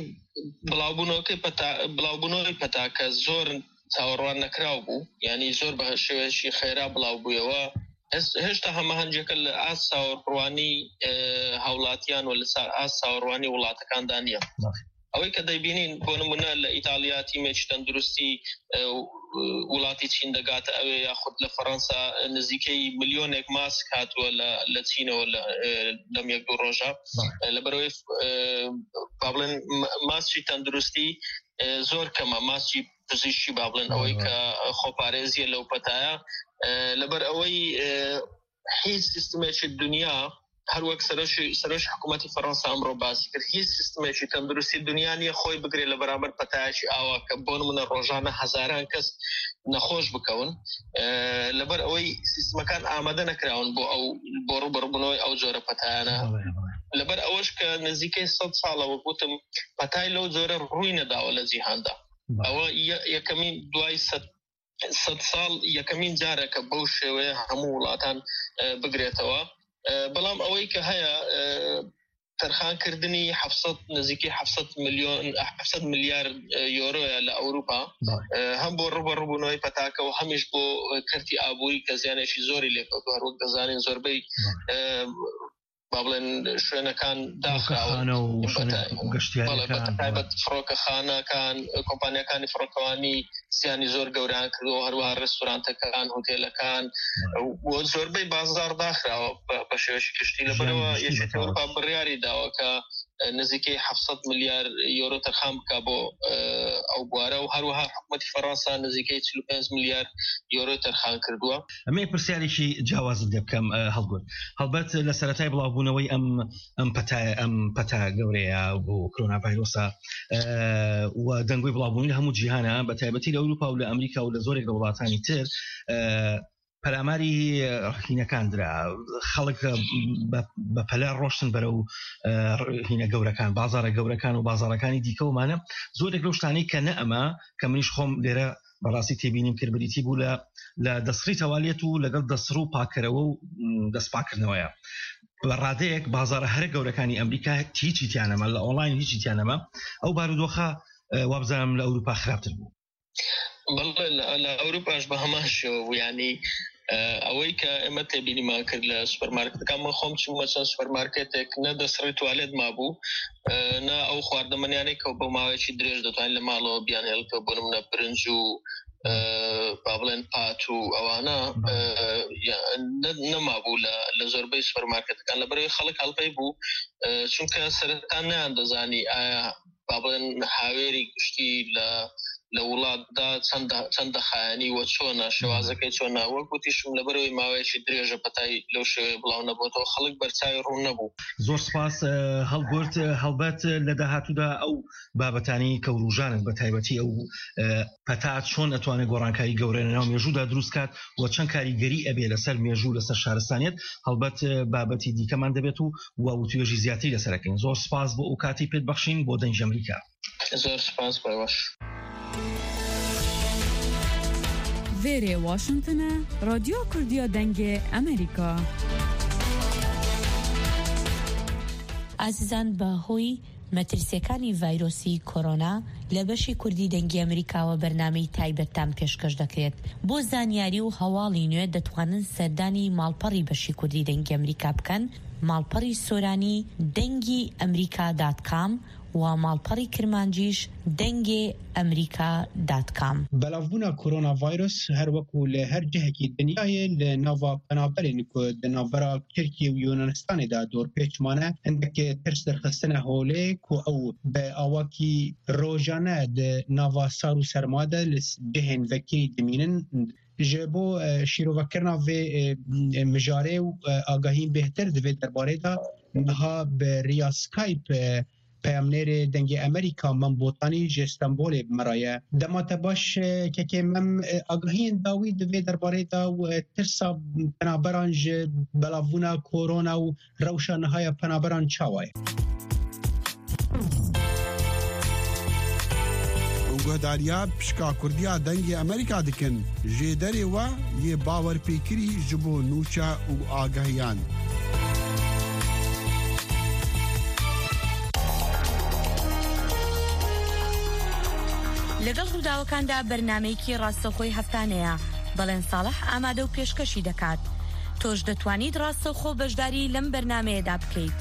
بڵاوبوونەوەی پەتاکە زۆر چاوەڕوان نەکراو بوو ینی زۆر بە شێوەیەکی خێرا بڵاو بوویەوە هێشتا هەماهەنگێکە لە ئاس چاوەڕوانی هاوڵاتیان و لە ئاس چاوەڕوانی وڵاتەکاندا نییە ئەوەی کە دەیبینین بۆ نمونە لە ئیتالیا تیمێکی تەندروستی وڵاتی چین دەگاتە ئەوێ یاخود لە فەڕەنسا نزیکەی ملیۆنێک ماسک هاتووە لە چینەوە لەم یەک دوو ڕۆژە لەبەرەوەی با بڵێن ماسکی تەندروستی زۆر کەمە ماسکی پزیشکی با بڵێن ئەوەی کە خۆپارێزیە لەو پەتایە لەبەر ئەوەی هیچ سیستمێکی دنیا هەروەک سەرۆش حکوومەتی فەڕەنسا ئەمڕۆ باسی کرد هیچ سیستمێکی تەندروستی دنیا نیە خۆی بگرێت لە بەرامبەر پەتایشی ئاوا کە بۆ نمونە ڕۆژانە هەزاران کەس نەخۆش بکەون لەبەر ئەوەی سیستمەکان ئامادە نەکراون بۆ ڕوبەڕبوونەوەی ئەو جۆرە پەتایانە لەبەر ئەوەش کە نزیکەی 100 ساڵەوە گوتم پەتای لەو جۆرە ڕووی نەداوە لە جیهاندا ئەوە یەکەمین دوای 100 ساڵ یەکەمین جارێکە بەو شێوەیە هەموو وڵاتان بگرێتەوە بەڵام ئەوەی کە هەیە تەرخانکردنی نزیکی 700 ملیارد یۆرۆیە لە ئەوروپا هەم بۆ ڕوبەڕووبوونەوەی پەتاکە و هەمیش بۆ کەرتی ئابووری کە زیانێکی زۆری لێکەوتووە هەروەک دەزانین زۆربەی با بڵێن شوێنەکان داخراون و تایبەت فڕۆکەخانەکان کۆمپانیەکانی فڕۆکەوانی زیانی زۆر گەوران کردەوە هەروەها ڕێستورانتەکان هۆتێلەکان و زۆربەی بازار داخراوە بە شێوەیەکی گشتی لەبەرەوە یەکێتی ئەوروپا بڕیاری داوە کە نزیکەی 700 ملیار یۆرۆ تەرخان بکە بۆ ئەو بوارە و هەروەها حکومەتی فەڕەنسا نزیکەی 45 ملیار یۆرۆ تەرخان کردووە. ئەمە پرسیارێکی جیاوازت لێ بکەم هەڵبەت لە سەرەتای بڵاوبوونەوەی ئەم پەتا گەورەیە بۆ کۆرونا ڤایرۆسە و دەنگۆی بڵاوبوونی لە هەموو جیهانە بە تایبەتی لە ئەوروپا و لە ئەمریکا و لە زۆرێک لە وڵاتانی تر پەراماری هینەکاندرا خەڵک بە پەلە ڕۆشتن بەرە و هینە گەورەکان بازارە گەورەکان و بازارەکانی دیکەومانە زۆرێک لەو شتانەی کە نە ئەمە کە منیش خۆم لێرە بەڕاستی تێبینیم کردبریتی بوو لە دەسڕی تەوالیێت و لەگەڵ دەسڕ و پاکەرەوە و دەستپاکردنەوەیە بە ڕادەیەک بازارە هەرە گەورەکانی ئەمریکا هیچی تیانەمە لە ئۆنلاین هیچی تیانەمە ئەو بارودۆخە وابزانم لە ئەوروپا خراپتر بوو. بەڵێ لە ئەوروپاش بە هەمان شێوە بوو ینی ئەوەی کە ئێمە تێبینیمان کرد لە سوپەرمارکێتەکان من خۆم چوومە چەند سوپەرمارکێتێک نە دەسڕی توالێت مابوو نە ئەو خواردەمەنیانەی کە بە ماوەیەکی درێژ دەتوانین لە ماڵەوە بیان هێڵکە بۆ نمونە برنج و با بڵێن پات و ئەوانە نەمابوو لە زۆربەی سوپەرمارکێتەکان لەبەرەوەی خەڵک هەڵپەی بوو چونکە سەرەتا نیان دەزانی ئایا با بڵێن هاوێری گشتی لە وڵاتدا چەندە خایانی وە چۆنە شێوازەکەی چۆنە وەک گوتیشم لەبەرەوەی ماوەیەکی درێژە پەتای لەو شێوەیە بڵاو نەبووەوە خەڵک بەرچاوی ڕوون نەبوو. زۆر سپاس هەڵگورت هەڵبەت لە داهاتوودا ئەو بابەتانی کەوروژانن بە تایبەتی ئەو پەتا چۆن ئەتوانێت گۆڕانکاری گەورە لەناو مێژوودا دروست کات و چەند کاریگەری ئەبێ لەسەر مێژوو لەسەر شارستانیت هەڵبەت بابەتی دیکەمان دەبێت و وتوێژی زیاتری لەسەرەکەین. زۆر سپاس بۆ ئەو کاتی پێت بەخشین بۆ دەنگی ئەمریکا. زۆر سپاس باش. وێرێ واشنگتنە رادیۆ کوردیا دەنگێ ئەمریکا. ئازیزان بە هۆی مەترسیەکانی ڤایرۆسی کۆرۆنا لە بەشی کوردی دەنگی ئەمریکاوە بەرنامەی تایبەتتان پێشکەش دەکرێت بۆ زانیاری و هەواڵی نوێ دەتوانن سەردانی ماڵپەڕی بەشی کوردی دەنگی ئەمریکا بکەن ماڵپەڕی سۆرانی دەنگی ئەمریکا.com و ماڵپەڕی کرمانجیش دەنگێ ئەمریکا.com. بەڵاوبوونا کۆرۆنا ڤایرۆس هەر وەکو لە هەر جهەکی دنیایە لە ناوا پەنابەرێن کە دەناڤەرا تورکیە و یۆنانستانێدا دۆرپێچمانە هەندێک ترس دەرخستنە هەولەیەک و ئەو بە ئاواکی ڕۆژانە ناوا سار و سەرمادە لە جهێن vekirî dimînin ji bo şîrovekirina vê mijarê û agahîn bêhtir divê derbarê da niha bi rêya Skype peyamnêrê dengê Amerîka Mem Botanî ji Stenbolê bimiraye. Dema te baş kekê mem agahiyên dawî divê derbarê da û tirsa penaberan ji belavbûna korona û rewşa nihaya penaberan çawa ye. گۆداریا پشکا کوردیا دەنگی ئەمریکا دکن ژێ دەرێوە یێ باوەرپێکری ji بۆ نوچە و ئاگەهیان. لەگەڵ ڕووداوەکاندا بەرنامەیەکی ڕاستەوخۆی هەفتانەیە بەڵێن ساڵح ئامادە و پێشکەشی دەکات. تۆش دەتوانیت ڕاستەوخۆ بەشداری لەم بەرنامەیەدا بکەیت.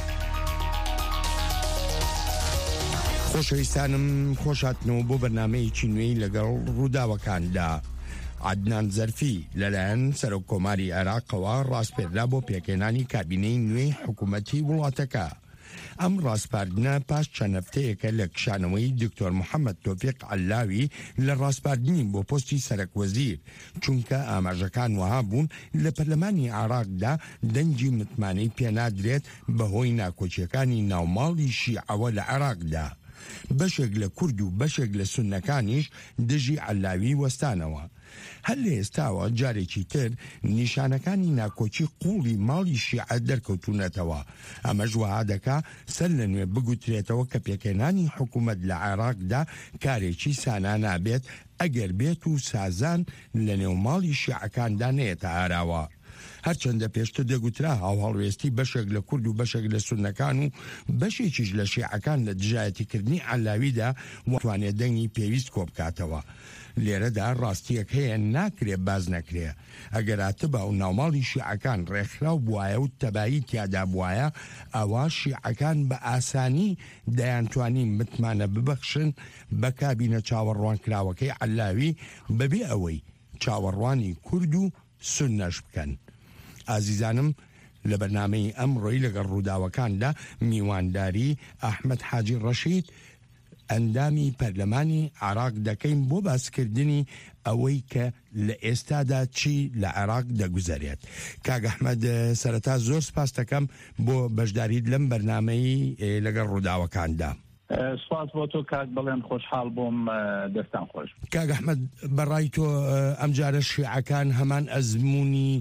خۆشەویستانم خۆشاتنەوە بۆ بەرنامەیەکی نوێی لەگەڵ ڕووداوەکاندا. عەدنان زەرفی لەلایەن سەرۆک کۆماری عێراقەوە ڕاستپێردا بۆ پێکهێنانی کابینەی نوێی حکوومەتی وڵاتەکە. ئەم ڕاستپاردنە پاش چەند هەفتەیەکە لە کشانەوەی دکتۆر محەممەد تۆفیق عەلاوی لە ڕاستپاردنی بۆ پۆستی سەرۆکوەزیر چونکە ئاماژەکان وەها بوون لە پەرلەمانی عێراقدا دەنگی متمانەی پێنادرێت بەهۆی ناکۆچیەکانی ناوماڵی شیعەوە لە عێراقدا. بەشێک لە کورد و بەشێک لە سونەکانیش دژی عەلاوی وەستانەوە. هەر لە ئێستاوە جارێکی تر نیشانەکانی ناکۆچی قوڵی ماڵی شیعە دەرکەوتونەتەوە. ئەمەش وەها دەکا سەر لە نوێ بگوترێتەوە کە پێکێنانی حکوومەت لە عێراقدا کارێکی سانا نابێت ئەگەر بێت و سازان لە نێو ماڵی شیعەکاندا نێتە ئاراوە. هەرچەندە پێشتر دەگوترا هاوهەڵوێستی بەشێک لە کورد و بەشێک لە سونەکان و بەشێکیش لە شیعەکان لە دژایەتیکردنی عەلاویدا واتوانێت دەنگی پێویست کۆ بکاتەوە. لێرەدا ڕاستیەک هەیە ناکرێ باز نەکرێ. ئەگەر هاتبە و ناوماڵی شیعەکان ڕێکخراو بوایە و تەبایی تیادا بوایە ئەوە شیعەکان بە ئاسانی دەیانتوانی متمانە ببەخشن بە کابینە چاوەڕوانکراوەکەی عەلاوی بەبێ ئەوەی چاوەڕوانی کورد و سونەش بکەن. ئازیزانم لە بەرنامەی ئەمڕۆی لەگەڵ ڕووداوەکاندا میوانداری ئەحمەد حاجی ڕەشید ئەندامی پەرلەمانی عێراق دەکەین بۆ باسکردنی ئەوەی کە لە ئێستادا چی لە عێراق دەگوزارێت. کاک ئەحمەد سەرەتا زۆر سپاس دەکەم بۆ بەشداریت لەم بەرنامەی لەگەڵ ڕووداوەکاندا. سپاس بۆ تۆ کاک بەڵێن خۆشحاڵ بۆم دەستان خۆش. کاک ئەحمەد بەڕای تۆ ئەمجارە شیعەکان هەمان ئەزمموی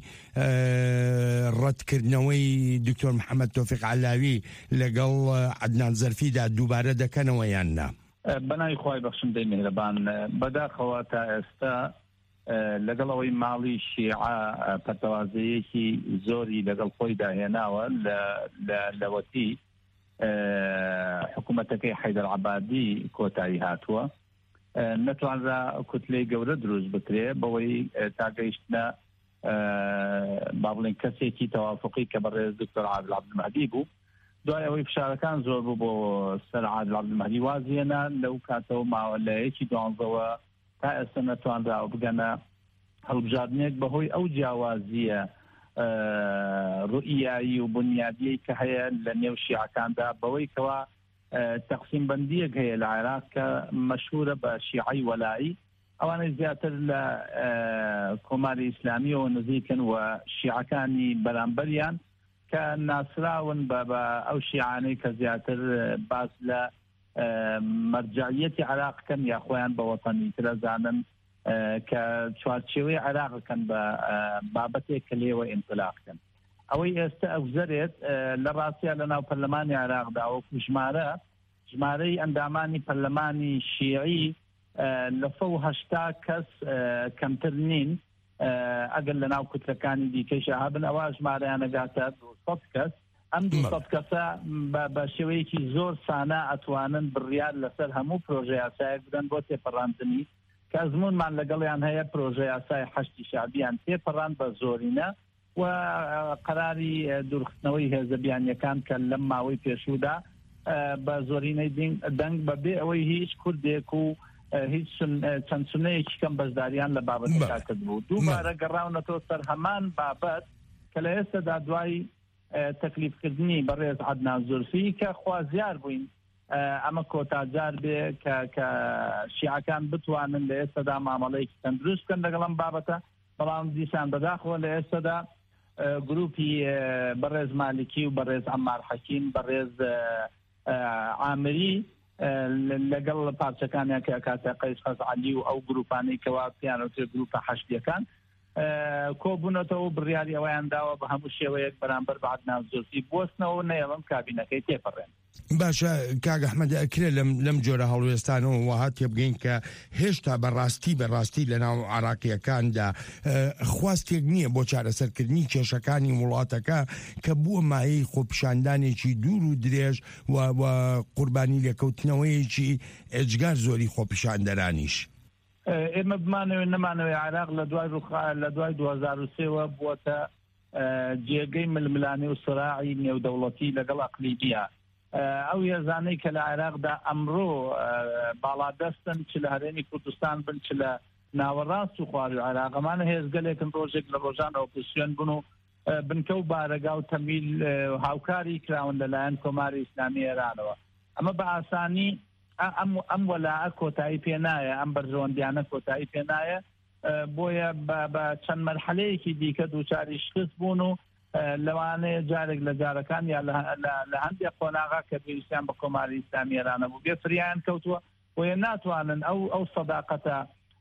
ڕەتکردنەوەی دکتۆر محەممەد تۆفیق عەلاوی لەگەڵ عەدنان زەرفیدا دووبارە دەکەنەوە یان نا؟ بەناوی خوای بەخشندەی میهرەبان بەداخەوە تا ئێستا لەگەڵەوەی ماڵی شیعە پەتەوازەیەکی زۆری لەگەڵ خۆی داهێناوە لەوەتی حکوومەتەکەی حەیدەر عەبادی کۆتایی هاتووە نەتوانرا کوتلەی گەورە دروست بکرێ بەوەی تاگەیشتنە با بڵێن کەسێکی تەوافقی کە بەڕێز دکتۆر عادل عەبدولمەهدی بوو. دوای ئەوەی فشارەکان زۆر بوو بۆ سەر عادل عەبدولمەهدی وازیێنا لەو کاتەوە ماوە لە یەکی دوانزەوە تا ئێستا نەتوانرا بگەنە هەڵبژاردنێک بەهۆی ئەو جیاوازیە ڕوئیایی و بنیادیەی کە هەیە لە نێو شیعەکاندا بەوەی کەوا تەقسیم بەندیەک هەیە لە عێراق کە مەشهورە بە شیعەی وەلایی ئەوانەی زیاتر لە کۆماری ئیسلامیەوە نزیکن و شیعەکانی بەرامبەریان کە ناسراون بە ئەو شیعانەی کە زیاتر باس لە مەرجعیەتی عێراقکەن یا خۆیان بە وەتەنیترە زانن کە چوارچێوەی عێراقەکەن بە بابەتێک کە لێوە ئینطلاقکەن. ئەوەی ئێستا ئەوزەرێت لە ڕاستیە لە ناو پەرلەمانی عێراقدا وەکو ژمارەی ئەندامانی پەرلەمانی شیعی لە 180 کەس کەمتر نین ئەگەر لە ناو کوتلەکانی دیکەیش هەبن ئەوە ژمارەیانەگاتە 200 کەس. ئەم 200 کەسە بە شێوەیەکی زۆر سانە ئەتوانن بڕیار لەسەر هەموو پرۆژە یاسایەک بدەن بۆ تێپەڕاندنی کە ئەزمونمان لەگەڵیان هەیە پرۆژە یاسای حەشتی شعبیان تێپەڕاند بە زۆرینە و قەراری دوورخستنەوەی هێزەبیانیەکان کە لەم ماوەی پێشوودا بە زۆرینەی دەنگ بەبێ ئەوەی هیچ کوردێک و هیچ چەند سونەیەکی کەم بەشداریان لە بابەتەکە کرد بوو. دووبارە گەڕاونەتەوە سەر هەمان بابەت کە لە ئێستادا دوای تەکلیفکردنی بەڕێز عەدنان زولفی کە خوازیار بووین ئەمە کۆتاجار بێ کە شیعەکان بتوانن لە ئێستادا مامەڵەیەکی تەندروست بکەن لەگەڵ ئەم بابەتە. بەڵام دیسان بەداخەوە لە ئێستادا گروپی بەڕێز مالکی و بەڕێز عەمار حەکیم بەڕێز عامری لەگەڵ پارچەکانیان کە کاتە قەیس خەزعەلی و ئەو گروپانەی کەوا پیانەوتێ گروپە حەشتیەکان کۆبوونەتەوە بڕیاری ئەوەیان داوە بە هەموو شێوەیەک بەرامبەر بە عەدنان زولفی بوەستنەوە نەیەڵم کابینەکەی تێپەڕێن. باشە کاک ئەحمەد ئەکرێ لەم جۆرە هەڵوێستانەوە وەها تێبگەین کە هێشتا بەڕاستی لە ناو عێراقیەکاندا خواستێک نییە بۆ چارەسەرکردنی کێشەکانی وڵاتەکە کە بووە مایەی خۆپیشاندانێکی دوور و درێژ و قوربانی لێکەوتنەوەیەکی ئێجگار زۆری خۆپیشاندەرانیش. ئێمە بمانەوێت نەمانەوەی عێراق لە دوای 2003 بووەتە جێگەی ململانی و سراعی نێودەوڵەتی لەگەڵ ئەقلیمیە. ئەو هێزانەی کە لە عێراقدا ئەمڕۆ باڵادەستن چ لە هەرێمی کوردستان بن چ لە ناوەڕاست و خواروی عێراق ئەمانە هێزگەلێکن ڕۆژێک لە ڕۆژان ئۆپۆزیسیۆن بن و بنکە و بارەگا و تەمیل هاوکاری کراون لەلایەن کۆماری ئیسلامی ئێرانەوە. ئەمە بە ئاسانی ئەم وەلاعە کۆتایی پێ نایە، ئەم بەرژەوەندیانە کۆتایی پێ نایە، بۆیە بە چەند مەرحەلەیەکی دیکە دووچاری شکست بوون و لەوانەیە جارێک لە جارەکان یا لە هەندێک قۆناغا کە پێویستیان بە کۆماری ئیسلامی ئێرانە بوو بێ فریان کەوتووە وە ناتوانن ئەو سەداقەتە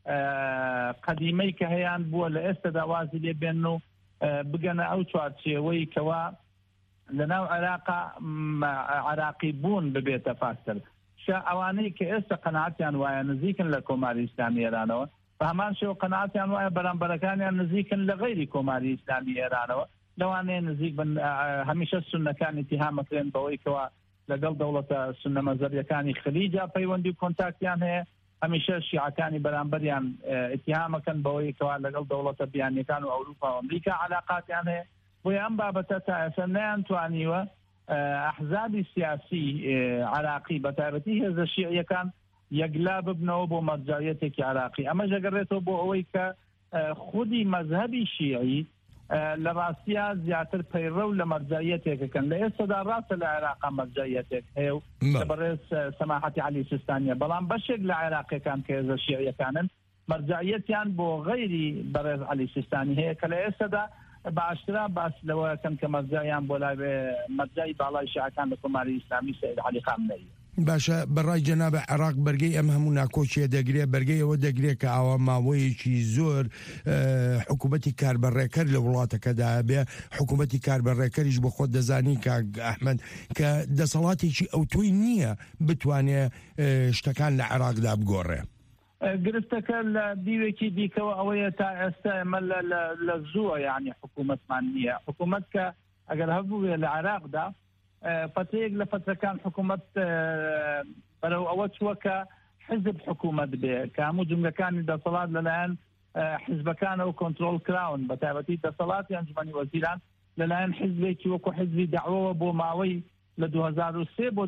قەدیمەی کە هەیەیان بووە لە ئێستادا وازی لێ بێن و بگەنە ئەو چوارچێوەی کەوا لەناو عێراقا عراقی بوون ببێتە فاستر ئەوانەی کە ئێستا قەناعەتیان وایە نزیکن لە کۆماری ئیسلامی ئێرانەوە بە هەمان شێوە قەناعەتیان وایە بەرامبەرەکانیان نزیکن لە غەیری کۆماری ئیسلامی ئێرانەوە لەوانەیە نزیک بن هەمیشە سونەکان اتهامەکرێن بەوەی کەوا لەگەڵ دەوڵەتە سونە مەزەریەکانی خلیجا پەیوەندی و کۆنتاکتیان هەیە هەمیشە شیعەکانی بەرامبەریان اتهامەکەن بەوەی کەوا لەگەڵ دەوڵەتە بیانیەکان و ئەوروپا و ئەمریکا علاقاتیان هەیە بۆیە ئەم بابەتە تا ئێستا نەیانتوانیوە ئەحزابی سیاسی عراقی بەتایبەتی هێزە شیعیەکان یەکلا ببنەوە بۆ مەرجعیەتێکی عراقی ئەمە ژەگەڕێتەوە بۆ ئەوەی کە خودی مەذهبی شیعی لە ڕاستیە زیاتر پەیڕە و لە مەرجعیەتێکەکەن لە ئێستادا ڕاستە لە عێراقا مەرجعیەتێک هەیە و بەڕێز سەماحەتی عەلی سیستانیە بەڵام بەشێک لە عێراقیەکان کە هێزە شیعیەکانن مەرجعیەتیان بۆ غەیری بەڕێز عەلی سیستانی هەیە کە لە ئێستادا باشترا باس لەوەکەن کە مەرجعیان بۆ لای مەرجعی باڵای شیعەکان لە کۆماری ئیسلامی سەید عەلی خامنەیی باشە بەڕای جەنابە عێراق بەرگەی ئەم هەموو ناکۆچیە دەگرێت بەرگەی ئەوە دەگرێت کە ئاوا ماوەیەکی زۆر حکوومەتی کاربەڕێکەر لە وڵاتەکەدا بێ حکوومەتی کاربەڕێکەریش بۆ خۆت دەزانی کە ئەحمەد کە دەسەڵاتێکی ئەوتۆی نییە بتوانێت شتەکان لە عێراقدا بگۆڕێ گرفتەکە لە دیوێکی دیکەوە ئەوەیە تا ئێستا ئێمە لە زووە یعنی حکوومەتمان نییە حکوومەت کە ئەگەر هەبووێ لە عێراقدا فتەیەک لە فترەکان حکوومەت بەرەو ئەوە چووە کە حزب حکوومەت بێ کە هەموو جملەکانی دەسەڵات لەلایەن حزبەکانەوە کۆنترۆل کراون بەتایبەتی دەسەڵاتی ئەنجومەنی وەزیران لەلایەن حزبێکی وەکو حزبی دەعوەوە بۆ ماوەی لە 2003 بۆ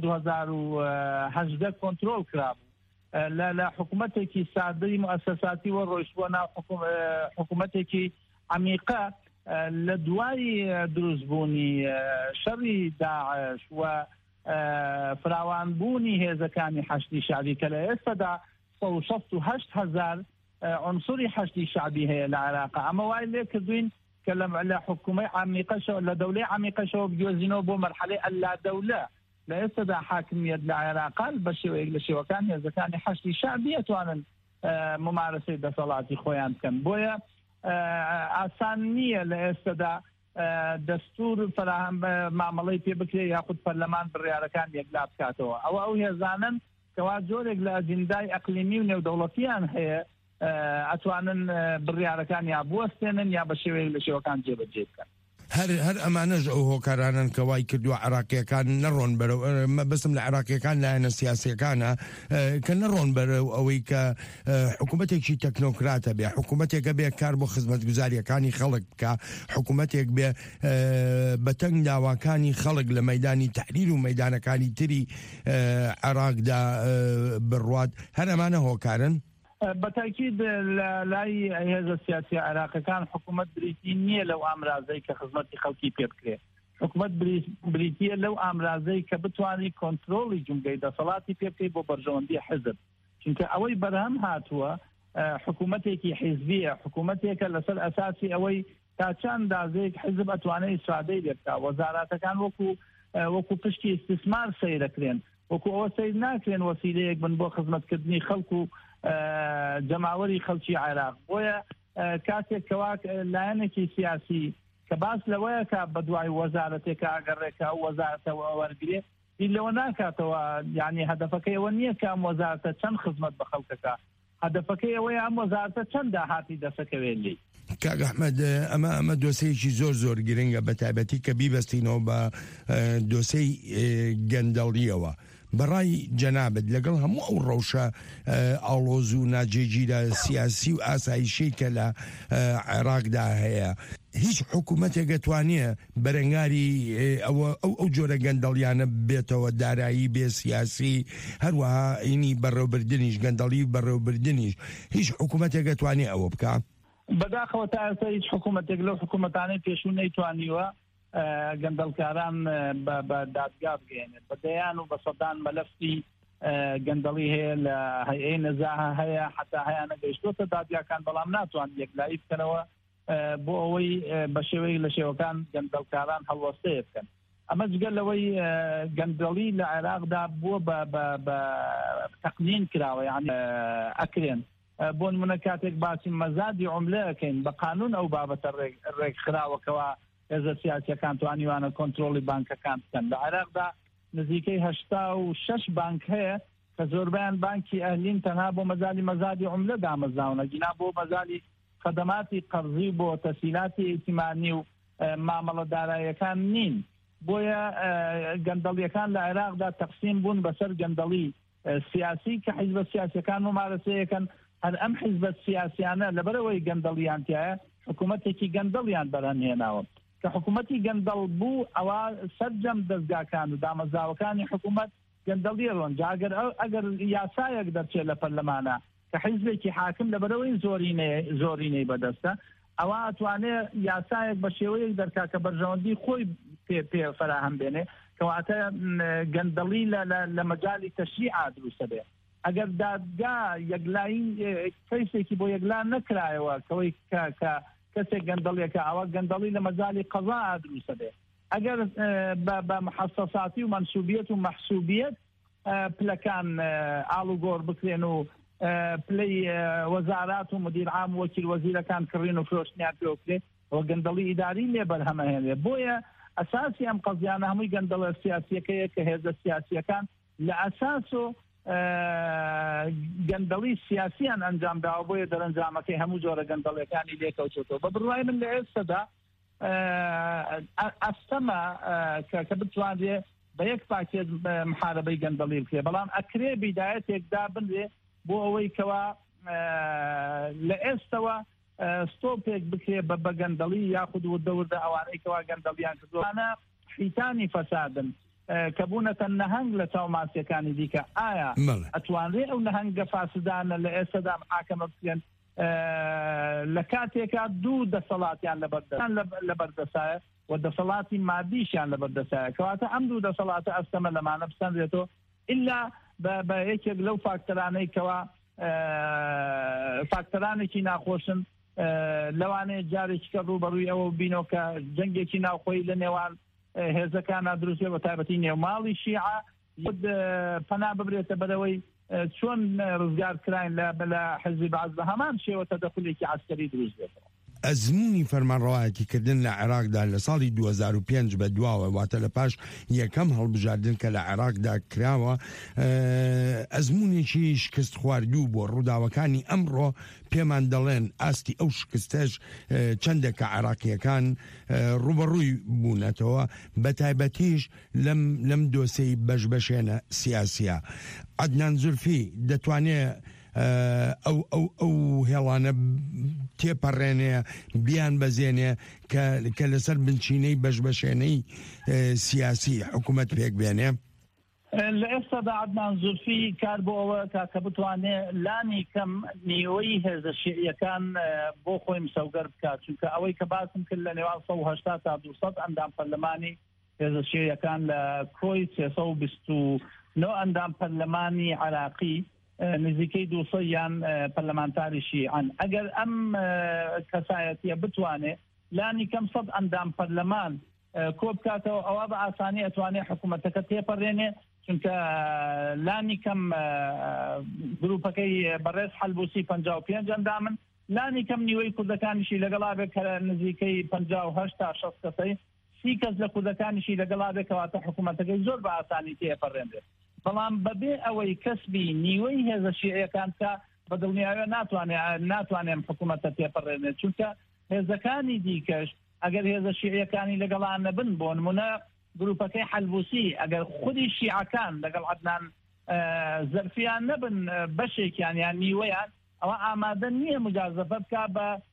2018 کۆنترۆل کرابوو لە حکوومەتێکی سادەی مؤسساتی و ڕۆیشتووە ناو حکوومەتێکی عمیقە لە دوای دروستبوونی شەڕی داعش و فراوانبوونی هێزەکانی حەشتی شعبی کە لە ئێستادا 168,000 عنصری حەشتی شعبی هەیە لە عێراق ئەمە وای لێ کردوین کە لە حکومەی عمیقەشەوە لە دەولەی عمیقەشەوە بگوێزینەوە بۆ مەرحەلەی ئەللا دەولە لە ئێستادا حاکمیت لە عێراق بە شێوەیەک لە شێوەکان هێزەکانی حەشتی شعبی ئەتوانن ممارسەی دەسەڵاتی خۆیان بکەن بۆیە ئاسان نییە لە ئێستادا دەستور فراهم مامەڵەی پێ بکرێت یاخود پەرلەمان بڕیارەکان یەکلا بکاتەوە ئەو هێزانن کەوا جۆرێک لە ئەجندای ئەقلیمی و نێودەوڵەتیان هەیە ئەتوانن بڕیارەکان یا بوەستێنن یا بە شێوەیەک لە شێوەکان جێبەجێ بکەن هەر ئەمانەش ئەو هۆکارانن کە وای کردووە عراقیەکان نەڕۆن بەرەو بەسم لە عراقیەکان لایەنە سیاسیەکانە کە نەڕۆن بەرەو ئەوەی کە حکوومەتێکی تەکنۆکراتە بێ حکوومەتێکە بێ کار بۆ خزمەتگوزاریەکانی خەڵک بکە حکوومەتێک بێ بەتەنگ داواکانی خەڵک لە مەیدانی تحریر و مەیدانەکانی تری عێراقدا بڕوات هەر ئەمانە هۆکارن بەتاکید لای هێزە سیاسی عێراقیەکان حکوومەت بریتی نییە لەو ئامرازەی کە خزمەتی خەڵکی پێ بکرێت حکوومەت بریتیە لەو ئامرازەی کە بتوانانی کۆنترۆڵی جومگەی دەسەڵاتی پێ بکەی بۆ بەرژەوەندی حزب چونکە ئەوەی بەرهەم هاتووە حکوومەتێکی حیزبیە حکوومەتێکە لەسەر ئەساسی ئەوەی تا چەند اندازەیەک حزب ئەتوانێت ئیسرادەی لێ بکات وەزارەتەکان وەکو پشتی استثمار سەیرەکرێن وەکو ئەوە سەیر ناکرێن وەسیلەیەک بن بۆ خزمەتکردنی خەڵکو جەماوەری خەڵکی عێراق بۆیە کاتێک کەوا لایەنێکی سیاسی کە باس لەوەیە کە بە دوای وەزارەتێکە ئاگەڕێکە ئەو وەزارەتەوە وەرگێ لەوە ناکاتەوە یعنی هەدەفەکەی ئەوە نییە کە ئەم وەزارەتە چەند خزمەت بە خەڵکەکە هەدەفەکەی ئەوەیە ئەم وەزارەتە چەند داهاتی دەسەکەوێت لێی کاک ئەحمەد ئەمە دۆسەیەکی زۆر گرنگە بە تایبەتی کە بیبەستینەوە بە دۆسەی گەندەڵیەوە بەڕای جەنابەت لەگەڵ هەموو ئەو ڕەوشە ئاڵۆز و ناجێگیرە سیاسی و ئاسایشەی کە لە عێراقدا هەیە هیچ حکوومەتێک دەتوانێت بەرەنگاری ئەو جۆرە گەندەڵیانە بێتەوە دارایی بێ سیاسی هەروەها ئینی بەڕێوەبردنیش گەندەڵی بەڕێوەبردنیش هیچ حکوومەتێک دەتوانێت ئەوە بکە بەداخەوە تا ئێستا هیچ حکوومەتێک لەو حکوومەتانەی پێشوو نەیتوانیوە گەندەڵکاران بە دادگا بگەێنێت بە دەیان و بە سەدان مەلەفتی گەندەڵی هەیە لە هەیئەی نەزاها هەیە حتا هەیە نەگەیشتۆتە دادگاکان بەڵام ناتوان یەکلایی بکەنەوە بۆ ئەوەی بە شێوەی لە شێوەکان گەندەڵکاران هەڵوەستەیە بکەن. ئەمە جگەل لەوەی گەندەڵی لە عێراقدا بووە بە تەقنین کراوە، یعنی ئەکرێن. بۆ نمونە کاتێک باسی مەزادی عوملە ئەکەین بە قانون ئەو بابەتە ڕێکخراوەکەوە هێزە سیاسیەکان توانیوانە کۆنتڕۆڵی بانکەکان بکەن. لە عێراقدا نزیکەی 86 بانک هەیە کە زۆربیان بانکی ئەهلین تەنها بۆ مەزادی عوملە دامەزراونە، گینا بۆ مەزادی خەدەماتی قەرزی بۆ تەسهیلاتی ئیجتیماعی و مامەڵەداراییەکان نین. بۆیە گەندەڵیەکان لە عێراقدا تەقسیم بوون بەسەر گەندەڵی سیاسی کە حیزبە سیاسیەکان ممارەسەیەکەن. هەر ئەم حیزبە سیاسیانە لەبەرەوەی گەندەڵیانتیایە حکوومەتێکی گەندەڵیان بەرهەمهێناوە کە حکوومەتی گەندەڵ بوو ئەوە سەرجەم دەستگاکان و دامەزراوەکانی حکوومەت گەندەڵیە ڕۆنجا ئەگەر یاسایەک دەرچێت لە پەرلەمانە کە حیزبێکی حاکم لەبەرەوەی زۆرینەی بەدەستە ئەوە ئەتوانێت یاسایەک بە شێوەیەک دەرکا کە بەرژەوەندی خۆی پێ فراهەم بێنێ کەواتە گەندەڵی لە مەجالی تەشریع دروستە بێ. ئەگەر دادگا یەکلایی کەیسێکی بۆ یەکلا نەکرایەوە کەوەی کەسێک گەندەڵیەکە ئەوە گەندەڵی لە مەجالی قەضا دروستە بێ. ئەگەر بە محەسەساتی و منسوبیەت و مەحسوبیەت پلەکان ئاڵ و گۆڕ بکرێن و پلەی وەزارات و مدیر عام و وەکیل وەزیرەکان کڕین و فرۆشتنیان پێ بکرێت ئەوە گەندەڵی ئیداری لێ بەرهەمەهێنێ. بۆیە ئەساسی ئەم قەزیانە هەمووی گەندەڵە سیاسیەکەیە کە هێزە سیاسیەکان لە ئەساس و گەندەڵی سیاسیان ئەنجام داوە، بۆیە دەرەنجامەکەی هەموو جۆرە گەندەڵیەکانی لێکەوتێتەوە. بە بڕوای من لە ئێستادا ئەستەمە کە بتوانێت بە یەک پاکێت محارەبەی گەندەڵی بکرێ، بەڵام ئەکرێ بیدایەتێکدا بنرێ بۆ ئەوەی کەوا لە ئێستەوە ستۆپێک بکرێ بە گەندەڵی یاخود و دەوردە ئەوانەی کەوا گەندەڵیان کردوانە حیتانی فەسادن کە بوونەتە نەهەنگ لە چاوماسیەکانی دیکە. ئایا ئەتوانرێ ئەو نەهەنگە فاسدانە لە ئێستادا محاکەمە بکرێن لە کاتێکا دوو دەسەڵاتیان لە بەردەسایە و دەسەڵاتی مادیشیان لە بەردەسایە، کەواتە ئەم دوو دەسەڵاتە ئەستەمە لەمانە بسەندرێتەوە ئللا بە یەکێک لەو فاکتەرانەی کەوا فاکتەرانێکی ناخۆشن لەوانەیە جارێکی کە ڕوبەڕووی ئەوە بینەوە کە جەنگێکی ناوخۆی لە نێوان هێزەکان دروستێ بە تایبەتی نێوماڵی شیعە پەنا ببرێتە بەرەوەی چۆن ڕزگار کراین لە حزبی بەعەز بە هەمان شێوە تەدەخولێکی عەسکەری دروست بێتەوە. ئەزمموی فەرمانڕەوایەتیکردن لە عێراقدا لە ساڵی 2005 بە دواوە واتە لە پاش یەکەم هەڵبژاردن کە لە عێراقدا کراوە ئەزممونێکی شکست خواردوو بۆ ڕووداوەکانی ئەمڕۆ پێمان دەڵێن ئاستی ئەو شکستەش چەندێکە عێراقیەکان ڕوبەڕووی بوونەتەوە بە تایبەتیش لەم دۆسەی بەشبەشێنە سیاسیە. عەدنان زولفی دەتوانێت ئەو هێڵانە تێپەڕێنێ بیان بەزێنێ کە لەسەر بنچینەی بەشبەشێنەی سیاسی حکوومەت پێک بێنێ؟ لە ئێستادا عەدنان زولفی کار بۆ ئەوە کە بتوانێت لانی کەم نیوەی هێزە شیعیەکان بۆ خۆی مسەوگەر بکات، چونکە ئەوەی کە باسم کرد لە نێوان 180 تا 200 ئەندام پەرلەمانی هێزە شیعیەکان لە کۆی 329 ئەندام پەرلەمانی عێراقی نزیکەی 200 یان پەرلەمانتاری شیعەن. ئەگەر ئەم کەسایەتیە بتوانێت لانی کەم 100 ئەندام پەرلەمان کۆ بکاتەوە ئەوە بە ئاسانی ئەتوانێت حکوومەتەکە تێپەڕێنێ، چونکە لانی کەم گروپەکەی بەڕێز حەلبوسی 55 ئەندامن، لانی کەم نیوەی کوردەکانیشی لەگەڵا بێت کە نزیکەی 58 تا 60 کەسەی 30 کەس لە کوردەکانیشی لەگەڵا بێت کەواتە حکوومەتەکەی زۆر بە ئاسانی تێپەڕێنرێت. بەڵام بەبێ ئەوەی کەسبی نیوەی هێزە شیعیەکان کە بەدڵنیاوی ناتوانێت حکوومەتە تێپەڕێنێت، چونکە هێزەکانی دیکەش ئەگەر هێزە شیعیەکانی لەگەڵان نەبن، بۆ نمونە گروپەکەی حەلبوسی ئەگەر خودی شیعەکان لەگەڵ عەدنان زەرفیان نەبن بەشێکیان یان نیوەیان، ئەوە ئامادە نییە مجازەفە بکا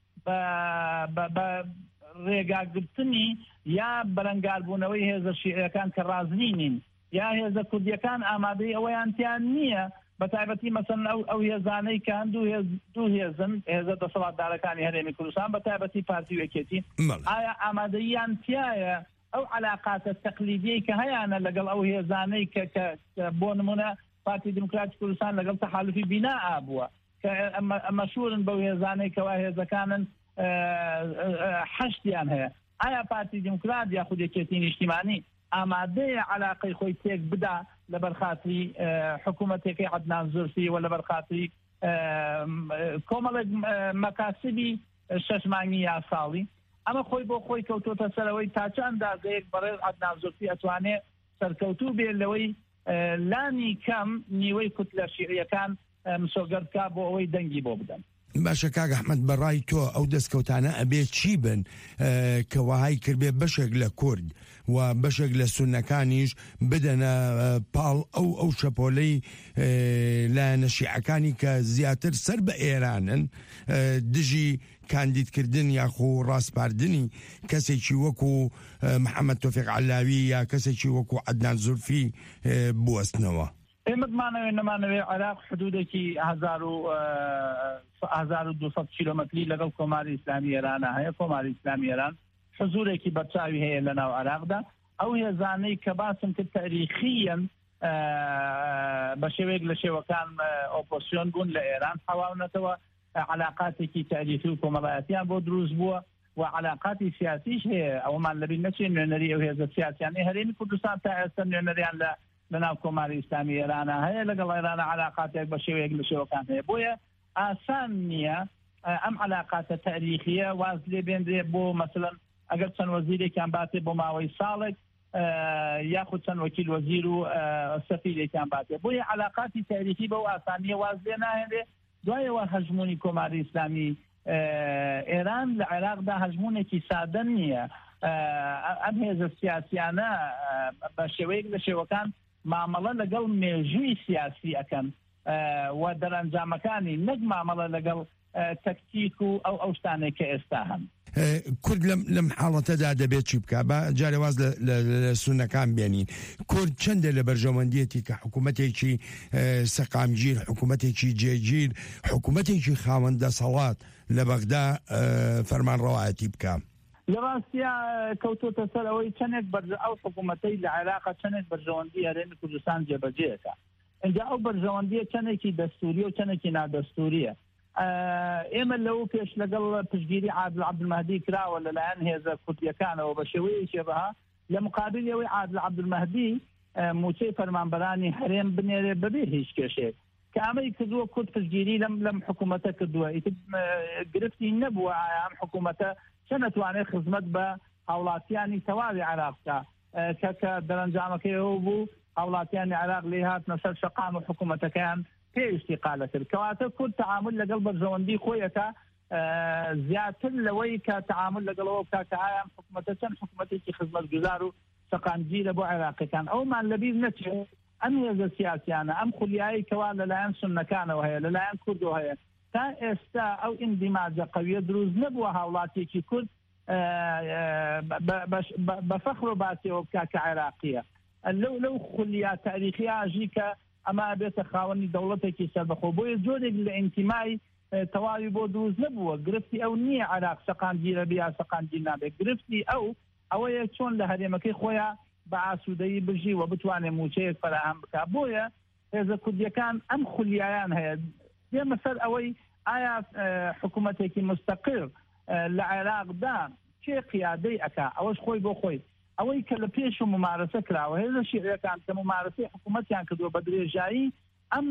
بە ڕێگاگرتنی یا بەرەنگاربوونەوەی هێزە شیعیەکان کە ڕازی نین، یا هێزە کوردیەکان ئامادەی ئەوەیانتیان نییە، بە تایبەتی مەسەن ئەو هێزانەی کە دوو هێزن هێزە دەسەڵاتدارەکانی هەرێمی کوردستان بە تایبەتی پارتی وەکێتی، ئایا ئامادەییان تایە ئەو علاقاتە تەقلیدیەی کە هەیەە لەگەڵ ئەو هێزانەی کە بۆ نمونە پارتی دموکراتی کوردستان لەگەڵ تەحالوفی بینا ئابووە کە مەشهورن بەو هێزانەی کەوا هێزەکانن حشتیان هەیە ئایا پارتی دموکرات یا خودێکێتی نیشتیمانی ئامادەیە علاقەی خۆی تێک بدا لە بەرخاتری حکوومەتێکی عەدنان زورفی و لە بەرخاتری کۆمەڵێک مەکاسبی شەشمانگی یا ساڵی ئەمە خۆی بۆ خۆی کەوتۆتە سەرەوەی تا چەند داگەیەک بەڕێز عەدنان زورفی ئەتوانێت سەرکەوتوو بێت لەوەی لانی کەم نیوەی کوتلە شیعیەکان مسۆگەر بکا بۆ ئەوەی دەنگی بۆ بدەن. باشە کاک ئەحمەد بەڕای تۆ ئەو دەستکەوتانە ئەبێ چی بن کە وەهای کردبێ بەشێک لە کورد و بەشێک لە سونەکانیش بدەنە پاڵ ئەو شەپۆلەی لایەنە شیعەکانی کە زیاتر سەر بە ئێرانن دژی کاندیدکردن یاخۆ ڕاستپاردنی کەسێکی وەکو محەممەد تۆفیق عەلاوی یا کەسێکی وەکو عەدنان زورفی بوەستنەوە. ئێمە نەمانەوێت عێراق حدودێکی 1200 کیلۆمەتری لەگەڵ کۆماری ئیسلامی ئێرانە هەیە. کۆماری ئیسلامی ئێران حزورێکی بەرچاوی هەیە لە ناو عێراقدا. ئەو هێزانەی کە باسم کرد تاریخیەن بە شێوەیەک لە شێوەکان ئۆپۆسیۆن بوون لە ئێران حواونەتەوە علاقاتێکی تاریخی و کۆمەڵایەتیان بۆ دروست بووە و علاقاتی سیاسیش هەیە. ئەومان لەبیر نەچێت نوێنەری ئەو هێزە سیاسیانەی هەرێمی کوردستان تا ئێستا نوێنەریان لەناو کۆماری ئیسلامی ئێرانە هەیە لەگەڵ ئێرانە علاقاتێک بە شێوەیەک لە شێوەکان هەیە. بۆیە ئاسان نییە ئەم علاقاتە تاریخیە واز لێ بێنرێ بۆ مەسەلەن ئەگەر چەند وەزیرێکیان باتێ بۆ ماوەی ساڵێک یاخود چەند وەکیل وەزیر و سەفیرێکیان باتێ. بۆیە علاقاتی تاریخی بەو ئاسانیە واز لێ ناهێنرێ. دوایەوە هەژمونی کۆماری ئیسلامی ئێران لە عێراقدا هەژمونێکی سادە نییە. ئەم هێزە سیاسیانە بە شێوەیەک لە شێوەکان مامەڵە لەگەڵ مێژووی سیاسی ئەەکەن و دەرەنجامەکانی نەک مامەڵە لەگەڵ تەکتیک و ئەو شتانێک کە ئێستا هەن. کورد لەم حاڵەتەدا دەبێت چی بکە بە جارێواز لە سونەکان بێنین. کورد چەندە لە بەرژەوەندیەتی کە حکوومەتێکی سەقامگیر حکوومەتێکی جێگیر حکوومەتێکی خاوەندە سەڵات لە بەغدا فەرمانڕەوایەتی بکە. لە ڕاستیە کەوتۆتە سەر ئەوەی چەندێک ئەو حکوومەتەی لە عێراقا چەندێک بەرژەوەندی هەرێمی کوردستان جێبەجێەکە. اینجا ئەو بەرژەوەندیە چەندێکی دەستوریە و چەندێکی نادەستوریە. ئێمە لەو پێش لەگەڵ پشتگیری عادل عەبدولمەهدی کراوە لەلایەن هێزە کوردیەکانەوە بە شێوەیەکی بەها لە مقابلەوەی عادل عەبدولمەهدی موچەی فەرمانبەرانی هەرێم بنێرێ بەبێ هیچ کێشێک کە ئەمەی کردووە کورد پشتگیری لەم حکوومەتە کردووە. گرفتی نەبووە ئایا ئەم حکوومەتە چە نەتوانێت خزمەت بە هاوڵاتیانی تەواوی عێراقدا کە دەرەنجامەکەی ئەوە بوو هاوڵاتیانی عێراق لێ هاتنە سەر شەقام و حکوومەتەکەیان پێویستی قالە کرد. کەواتە کورد تەعامل لەگەڵ بەرژەوەندی خۆیەکە زیاتر لەوەی کە تەعامل لەگەڵەوە بکات کە ئایا حکوومەتە چەند حکوومەتێکی خزمەتگوزار و سەقامگیرە بۆ عێراقیەکان. ئەومان لەبیر نەچێت ئەم هێزە سیاسیانە ئەم خولیایی کەوا لەلایەن سونەکانەوە هەیە لەلایەن کوردەوە هەیە تا ئێستا ئەو ئیندیماجە قەویە دروست نەبووە هاوڵاتێکی کورد بە فەخر و باسیەوە بکات کە عێراقیە. لەو خولیا تاریخی ئاژی کە ئەما بێتە خاوەنی دەوڵەتێکی سەربەخۆ. بۆیە جۆرێک لە ئینتیمای تەواوی بۆ دروست نەبووە. گرفتی ئەو نییە عێراق سەقامگیرە بێ یا سەقامگیر نابێت. گرفتی ئەوەیە چۆن لە هەرێمەکەی خۆیان بە ئاسوودەیی بژی و بتوانێت موچەیەک فراهم بکات. بۆیە هێزە کوردیەکان ئەم خولیایان هەیە. دێمە سەر ئەوەی ئایا حکوومەتێکی مستەقر لە عێراقدا چێ قیادەی ئەکا ئەوەش خۆی بۆ خۆی ئەوەی کە لە پێش و ممارەسە کراوە هێزە شیعیەکان کە ممارەسەی حکوومەتیان کردووە بە درێژایی ئەم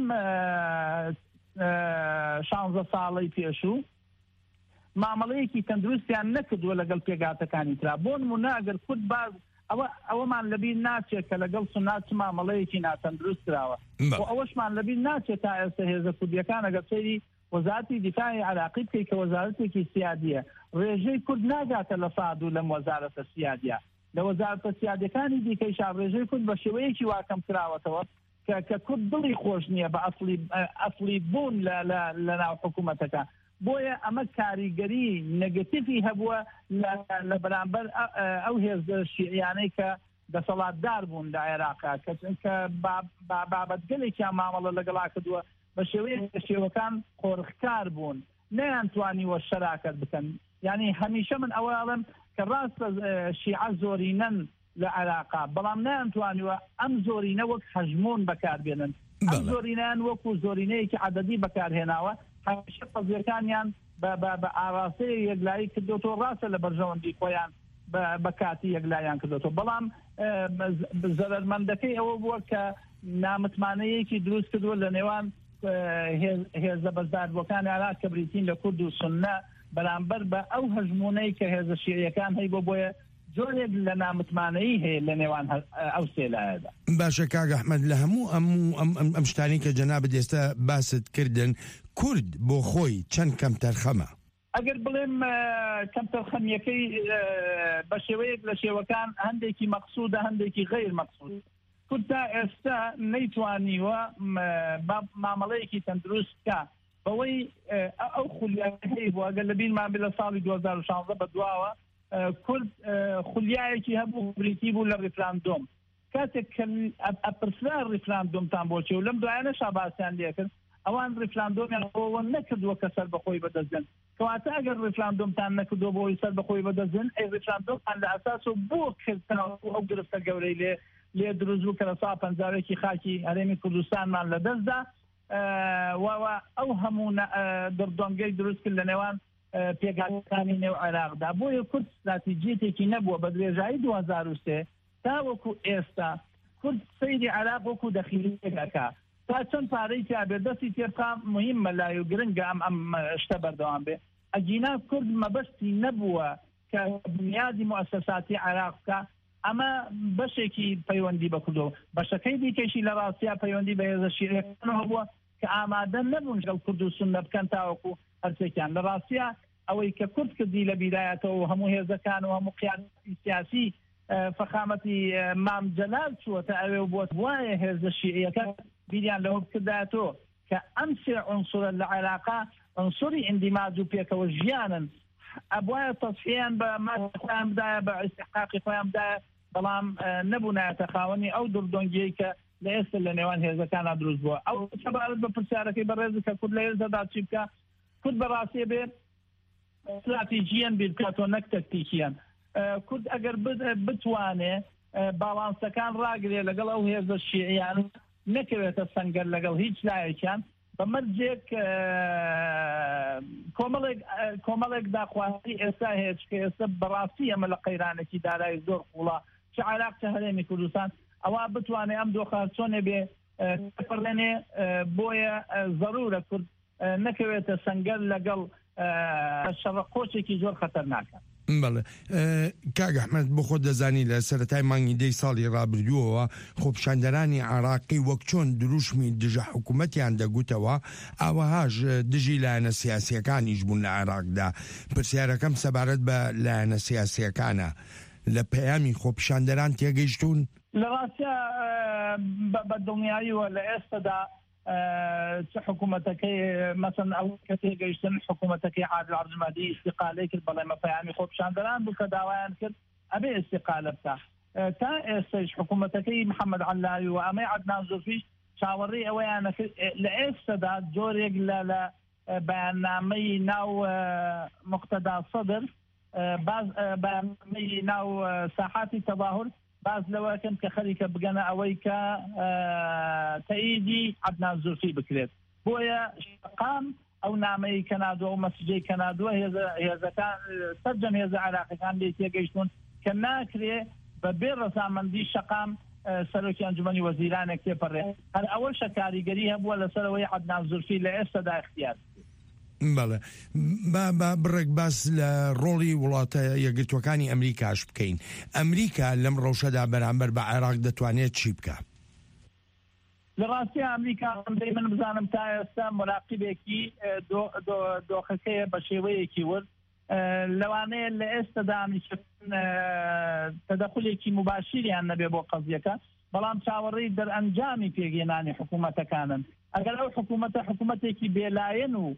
16 ساڵەی پێشوو مامەڵەیەکی تەندروستیان نەکردووە لەگەڵ پێگاتەکانی ترا. بۆ نمونە ئەگەر کورد باز ئەوەمان لەبیر ناچێت کە لەگەڵ سونات مامەڵەیەکی ناتەندروست کراوە و ئەوەشمان لەبیر ناچێت تا ئێستا هێزە کوردیەکان ئەگەر سەیری وەزارەتی دیفاعی عێراقی بکەیت کە وەزارەتێکی سیادیە ڕێژەی کورد ناگاتە لە سعد و لەم وەزارەتە سیادیە. لە وەزارەتە سیادەکانی دیکەی شابڕێژەی کورد بە شێوەیەکی واکەم کراوەتەوە کە کورد دڵی خۆش نییە بە ئەفلی بوون لە ناو حکوومەتەکە. بۆیە ئەمە کاریگەری نەگەتیڤی هەبووە لە بەرامبەر ئەو هێزە شیعیانەی کە دەسەڵاتدار بوون لە عێراقا کە بابەتگەلێکیان مامەڵە لەگەڵا کردووە بە شێوەیەک شێوەکان خۆرخکار بوون نەیانتوانیوە شەراکەت بکەن. یعنی هەمیشە من ئەوەڵم کە ڕاستە شیعە زۆرینەن لە عێراقا بەڵام نەیانتوانیوە ئەم زۆرینە وەک هەژمۆن بەکاربێنن. ئەم زۆرینیان وەکو زۆرینەیەکی عەدەدی بەکارهێناوە هەمیشە قەزیەکانیان بە ئاراستەیە یەکلایی کردوتەوە ڕاستە لە بەرژەوەندی خۆیان بە کاتی یەکلایان کردوتەوە بەڵام زەرمەندەکەی ئەوە بووە کە نامتمانەیەکی دروست کردووە لە نێوان هێزە بەزداربووەکان عێراق کە بریتین لە کورد و سوننە بەرامبەر بە ئەو هەژمونەی کە هێزە شیعیەکان هەی بۆیە جۆرێک لە نامتمانەیی هەیە لە نێوان ئەو سێلایەدا. باشە کاک ئەحمەد لە هەموو ئەم شتانی کە جەنابەت ئێستا باست کردن کورد بۆ خۆی چەند کەم تەرخەمە؟ ئەگەر بڵێم کەم تەرخەمیەکەی بە شێوەیەک لە شێوەکان هەندێکی مەقسوودە هەندێکی غەیر مەقسوود. کورد تا ئێستا نەیتوانیوە مامەڵەیەکی تەندروست کە بەوەی ئەو خولیایەتی بووە ئەگەر لە بیرمان بێ لە ساڵی 2016 بەدواوە کورد خولیایەکی هەبوو بریتی بوو لە ڕیفراندۆم کاتێک ئەپرسرا ڕیفراندۆمتان بۆچێ و لەم دوایانە شاباسیان لێکرد ئەوان ڕیفراندۆمیان بۆەوە نەکردووە کە سەر بەخۆی بەدەستێن کەواتە ئەگەر ڕیفراندۆمتان نەکردووە بۆی سەر بەخۆی بەدەستێن ئەی ڕیفراندۆمان لە ئەساس و بۆ کردنەوە ئەو گرفتە گەورەی لێ دروست بوو کە لە ساڵ 50 خاکی هەرێمی کوردستانمان لەدەستدا ئەو هەموو دڕدۆنگەی دروست کرد لە نێوان پێگاتەکانی نێو عێراقدا بۆیە کورد استراتیجیەتێکی نەبووە بە درێژایی 2003 تا وەکو ئێستا کورد سەیری عێراق وەکو دەخیلەکە تا چەند پارەی تیا بێ دەستی تێبقا مهمە لای و گرنگە ئەم شتە بەردەوام بێ ئەگینا کورد مەبەستی نەبووە کە بنیادی مؤسساتی عێراق بکە ئەمە بەشێکی پەیوەندی بە کوردەوە بەشەکەی دیکەشی لە ڕاستیا پەیوەندی بە هێزە شیعیەکانەوە بووە کە ئامادە نەبوون لەگەڵ کورد و سوننە بکەن تاوەکو هەرسێکیان لە ڕاستیا ئەوەی کە کورد کردی لە بیدایەتەوە هەموو هێزەکان و هەموو قیادەتی سیاسی فەخامەتی مام جەلال چووەتە ئەوێ بۆت وایە هێزە شیعیەکە بیریان لەوە بکردایەتەوە کە ئەم سێ عنسورە لە عێراقا عنسوری ئیندیماج و پێکەوە ژیانن ئەبوایە تەصفیەیان بە مادە خۆیان بدایە بە ئیستحقاقی خۆیان بدایە بەڵام نەبوونایەتە خاوەنی ئەو دڕدۆنگیەی کە لە ئێستا لە نێوان هێزەکانە دروست بووە ئەو سەبارەت بە پرسیارەکەی بەڕێزی کە کورد لە هێزەدا چی بکە کورد بەڕاستی بێ استراتیجیەن بیر بکاتەوە نەک تەکتیکیان کورد ئەگەر بتوانێ باڵانسەکان ڕاگرێ لەگەڵ ئەو هێزە شیعیان نەکەوێتە سەنگەر لەگەڵ هیچ لایەکیان بەمەرجێک کۆمەڵێک داخوازی ئێستا هەیە کە ئێستا بەڕاستی ئەمە لە قەیرانێکی دارایی زۆر قوڵە چ عێراق چ هەرێمی کوردستان ئەوە بتوانێ ئەم دۆخە چۆنێ بێ پڕێنێ بۆیە ضرورە کورد نەکەوێتە سەنگەر لەگەڵ شەڕەقۆچێکی زۆر خەتەرناکە. بەڵێ کاک ئەحمەد بۆ خۆت دەزانی لە سەرەتای مانگی دەی ساڵی ڕابردووەوە خۆپیشاندەرانی عێراقی وەک چۆن دروشمی دژە حکوومەتیان دەگوتەوە ئەوەهاش دژی لایەنە سیاسیەکانیش بوون لە عێراقدا پرسیارەکەم سەبارەت بە لایەنە سیاسیەکانە لە پەیامی خۆپیشاندەران تێگەیشتون؟ لە ڕاستە بە دڵنیاییوە لە ئێستادا حکوومەتەکەی مەسەن ئەو کە تێگەیشتن حکوومەتەکەی عادل عەبدولمەجید ئیستیقالەی کرد بەڵێ پەیامی خۆپیشاندەران بوو کە داوایان کرد ئەبێ ئیستیقالە بکە تا ئێستاش حکوومەتەکەی محەممەد عەلاوی و ئەمەی عەدنان زولفیش چاوەڕێی ئەوەیانە کرد لە ئێستادا جۆرێک لە بەیاننامەی ناو مقتەدا سەدر بەیاننامەی ناو ساحاتی تەظاهر باز لەوەکەن کە خەریکە بگەنە ئەوەی کە تەئیدی عەدنان زولفی بکرێت بۆیە شقام ئەو نامەی کەنادووە و مەسیجەی کەنادووە هێزەکان سەرجەم هێزە عێراقیەکان لێ تێگەیشتون کە ناکرێ بە بێ ڕەزامەندی شقام سەرۆکی ئەنجومەنی وەزیرانێک تێپەڕێ هەر ئەوە شەکاریگەری هەبووە لەسەرەوەی عەدنان زولفی لە ئێستادا اختیار. بەڵێ بڕێک باس لە ڕۆڵی وڵاتە یەکگرتوەکانی ئەمریکاش بکەین ئەمریکا لەم ڕەوشەدا بەرامبەر بە عێراق دەتوانێت چی بکە؟ لە ڕاستی ئەمریکا من بزانم تا ئێستا مراقبێکی دۆخەکەیە بە شێوەیەکی ورد لەوانەیە لە ئێستادا تەدەخولێکی مباشیریان نەبێ بۆ قەزیەکە بەڵام چاوەڕێی دەرئەنجامی پێگەێنانی حکوومەتەکانن ئەگەر ئەو حکوومەتێکی بێلایەن و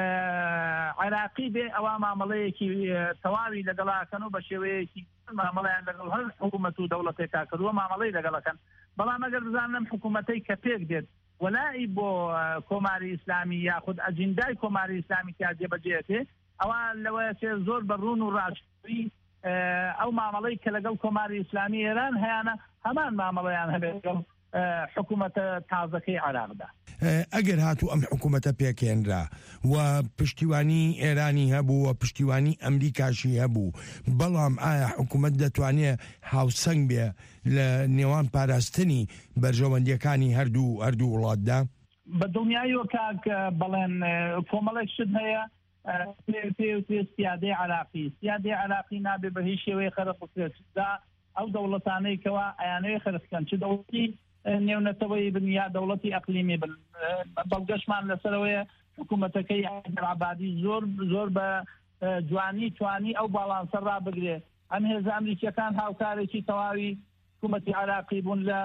عێراقی بێ ئەوە مامەڵەیەکی تەواوی لەگەڵاکەن و بە شێوەیەکی مامەڵیان لەگەڵ هەر حکوومەت و دەوڵەتێکا کردووە مامەڵەی لەگەڵەکەن بەڵام ئەگەر بزانم حکوومەتەی کە پێک دێت وەلای بۆ کۆماری ئیسلامی یاخود ئەجندای کۆماری ئیسلامی کا جێبەجێتێ ئەوە لەوەیە زۆر بەڕوون و ڕاشتوی ئەو مامەڵەی کە لەگەڵ کۆماری ئیسلامی ئێران هەیانە هەمان مامەڵەیان هەبێت لەگەڵ حکوومەتە تازەکەی عراقدا. ئەگەر هاتوو ئەم حکوومەتە پێکێنرا و پشتیوانی ئێرانی هەبوو و پشتیوانی ئەمریکاشی هەبوو، بەڵام ئایا حکوومەت دەتوانێت هاوسەنگ بێ لە نێوان پاراستنی بەرژەوەندیەکانی هەردوو وڵاتدا؟ بە دڵنیاییەوە کاک بەڵێن کۆمەڵێک شت هەیە پێ سیادەی عراقی عراقی نابێ بە هیچ شێوەیە خەرق بکرێتدا ئەو دەوڵەتانەی کەوا ئەیانەیە خەرخکەن چ دەوڵەتی نێونەتەوەی بن یا دەوڵەتی ئەقلیمی بن. بەڵگەشمان لەسەرەوەیە حکوومەتەکەی عەبادی زۆر بە جوانی توانی ئەو باڵانسەر ڕابگرێ. ئەم هێزە ئەمریکیەکان هاوکارێکی تەواوی حکوومەتی عراقی بوون لە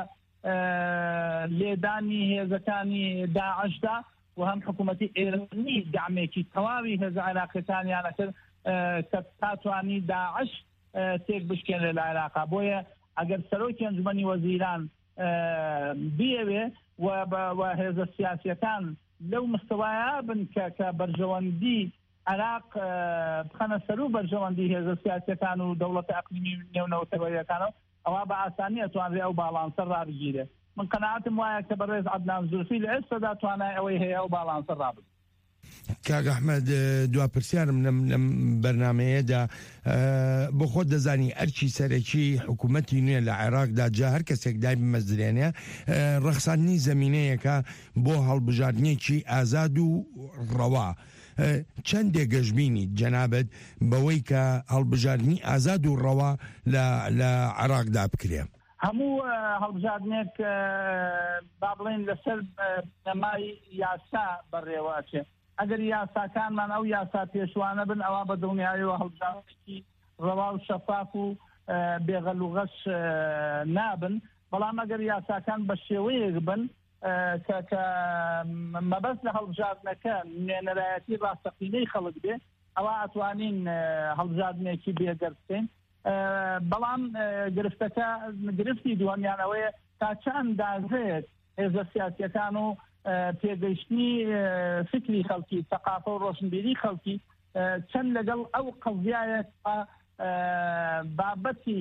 لێدانی هێزەکانی داعشدا و هەم حکوومەتی ئێرانی دامێکی تەواوی هێزە عراقیەکانیانە کرد کە تاتوانی داعش تێک بشکێنێ لە عێراقا. بۆیە ئەگەر سەرۆکی ئەنجومەنی وەزیران بیەوێ و هێزە سیاسیەکان لەو مستەوایە بن کە بەرژەوەندی عراق بخەنە سەر و بەرژەوەندی هێزە سیاسیەکان و دەوڵەتە ئەقلیمی نێونەوەتەوەیەکانەوە ئەوە بە ئاسانی ئەتوانرێ ئەو باڵانسەر ڕابگیرێ. من قەناعەتم وایە کە بەڕێز عەدنان زولفی لە ئێستادا توانای ئەوەی هەیە ئەو باڵانسەر ڕابگیرێ. کاک ئەحمەد دواپرسیارم لەم بەرنامەیەدا بۆ خۆت دەزانی ئەرچی سەرەکی حکوومەتی نوێ لە عێراقدا جا هەر کەسێک دای بمەزرێنێ ڕەخساندنی زەمینەیەکە بۆ هەڵبژاردنێکی ئازاد و ڕەوا. چەندێک گەشببینی جەنابەت بەوەی کە هەڵبژاردننی ئازاد و ڕەوا لە عێراقدا بکرێ؟ هەموو هەڵبژاردنێک با بڵێن لەسەر نەمای یاسا بەڕێوەچێ. ئەگەر یاساکانمان ئەو یاسا پێشوانە بن ئەوە بە دڵنیاییەوە هەڵبژاردنێکی ڕەوا و شەفاف و بێغەل و غەش نابن. بەڵام ئەگەر یاساکان بە شێوەیەک بن کە مەبەست لە هەڵبژاردنەکە نوێنەرایەتی ڕاستەقینەی خەڵک بێ ئەوە ئەتوانین هەڵبژاردنێکی بێگەر بکەین. بەڵام گرفتی دووەمیانەوەیە تا چەند داژێت هێزە سیاسیەکان و پێگەیشتنی فکری خەڵکی سەقافە و ڕۆشنبیری خەڵکی چەند لەگەڵ ئەو قەزیایە بابەتی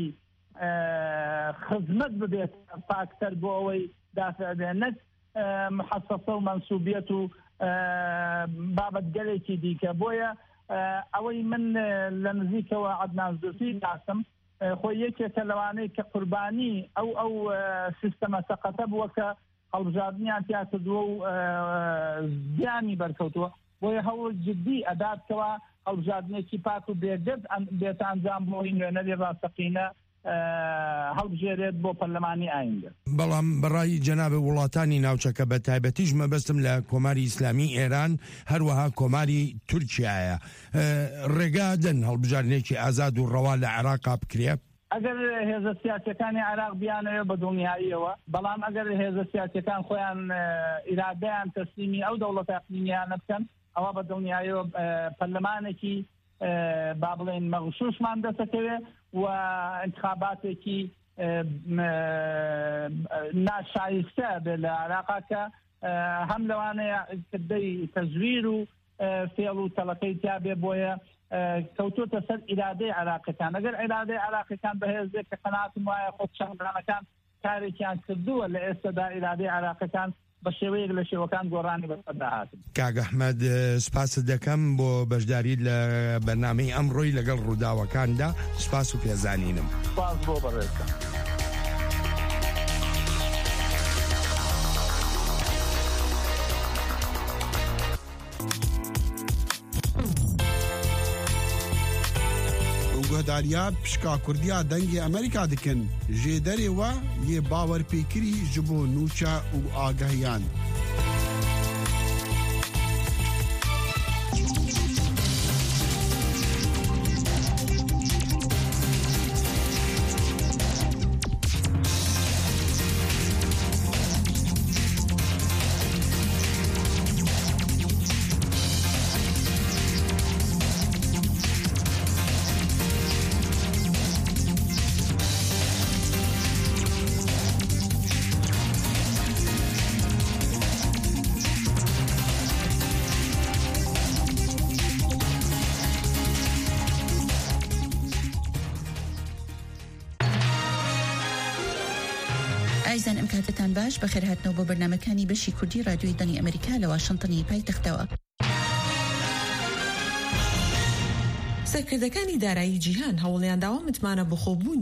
خزمەت ببێت پاکتەر بۆ ئەوەی دافع نەک محەسەسە و منسوبیەت و بابەتگەلێکی دیکە. بۆیە ئەوەی من لە نزیکەوە عەدنان زولفی داسم خۆی یەکێکە لەوانەیە کە قوربانی ئەو سیستەمە سەقەتە بووە کە هەڵبژاردنیان تیا کردووە و زیانی بەرکەوتووە. بۆیە هەوڵ جدی ئەداتکەوە هەڵبژاردنێکی پاک و بێگرد بێتە ئەنجام بۆی نوێنەری ڕاستەقینە هەڵبژێرێت بۆ پەرلەمانی ئایندە. بەڵام بەڕای جەنابە وڵاتانی ناوچەکە بە تایبەتیش مەبەستم لە کۆماری ئیسلامی ئێران هەروەها کۆماری تورکیایە ڕێگادن هەڵبژاردنێکی ئازاد و ڕەوا لە عێراقا بکرێ؟ ئەگەر هێزە سیاسیەکانی عێراق بیانەوە بە دڵنیاییەوە. بەڵام ئەگەر هێزە سیاسیەکان خۆیان ئیرادەیان تەسلیمی ئەو دەوڵەتە ئەقلیمیانە بکەن ئەوە بە دڵنیاییەوە پەرلەمانێکی با بڵێن مەغشوشمان دەسەکەوێ و انتخاباتێکی ناشایستە بێ لە عێراقا کە هەم لەوانەیە کردەی تەزویر و فێڵ و تەڵەکەی تا بێ. بۆیە کەوتۆتە سەر ئیرادەی عێراقیەکان. ئەگەر ئیرادەی عێراقیەکان بەهێزێک کە قەناعەتم وایە خۆپیشاندانەکان کارێکیان کردووە لە ئێستادا ئیرادەی عێراقیەکان بە شێوەیەک لە شێوەکان گۆڕانی بەسەردا هاتن. کاک ئەحمەد سپاست دەکەم بۆ بەشداری لە بەرنامەی ئەمڕۆی لەگەڵ ڕووداوەکاندا. سپاس و پێزانینم. سپاس بۆ بەڕێزەکەم. گۆداریا پشکا کوردیا دەنگی ئەمریکا دکن ژێ دەرێوە یێ باوەرپێکری ji bo nûça û agahiyan. ئایزان ئەم کاتتان باش بەخێر هاتنەوە بۆ بەرنامەکانی بەشی کوردی رادیۆی دەنی ئەمریکا لە واشنتنی پایتەختەوە. سەرکردەکانی دارایی جیهان هەوڵیان داوە متمانە بخۆبوونی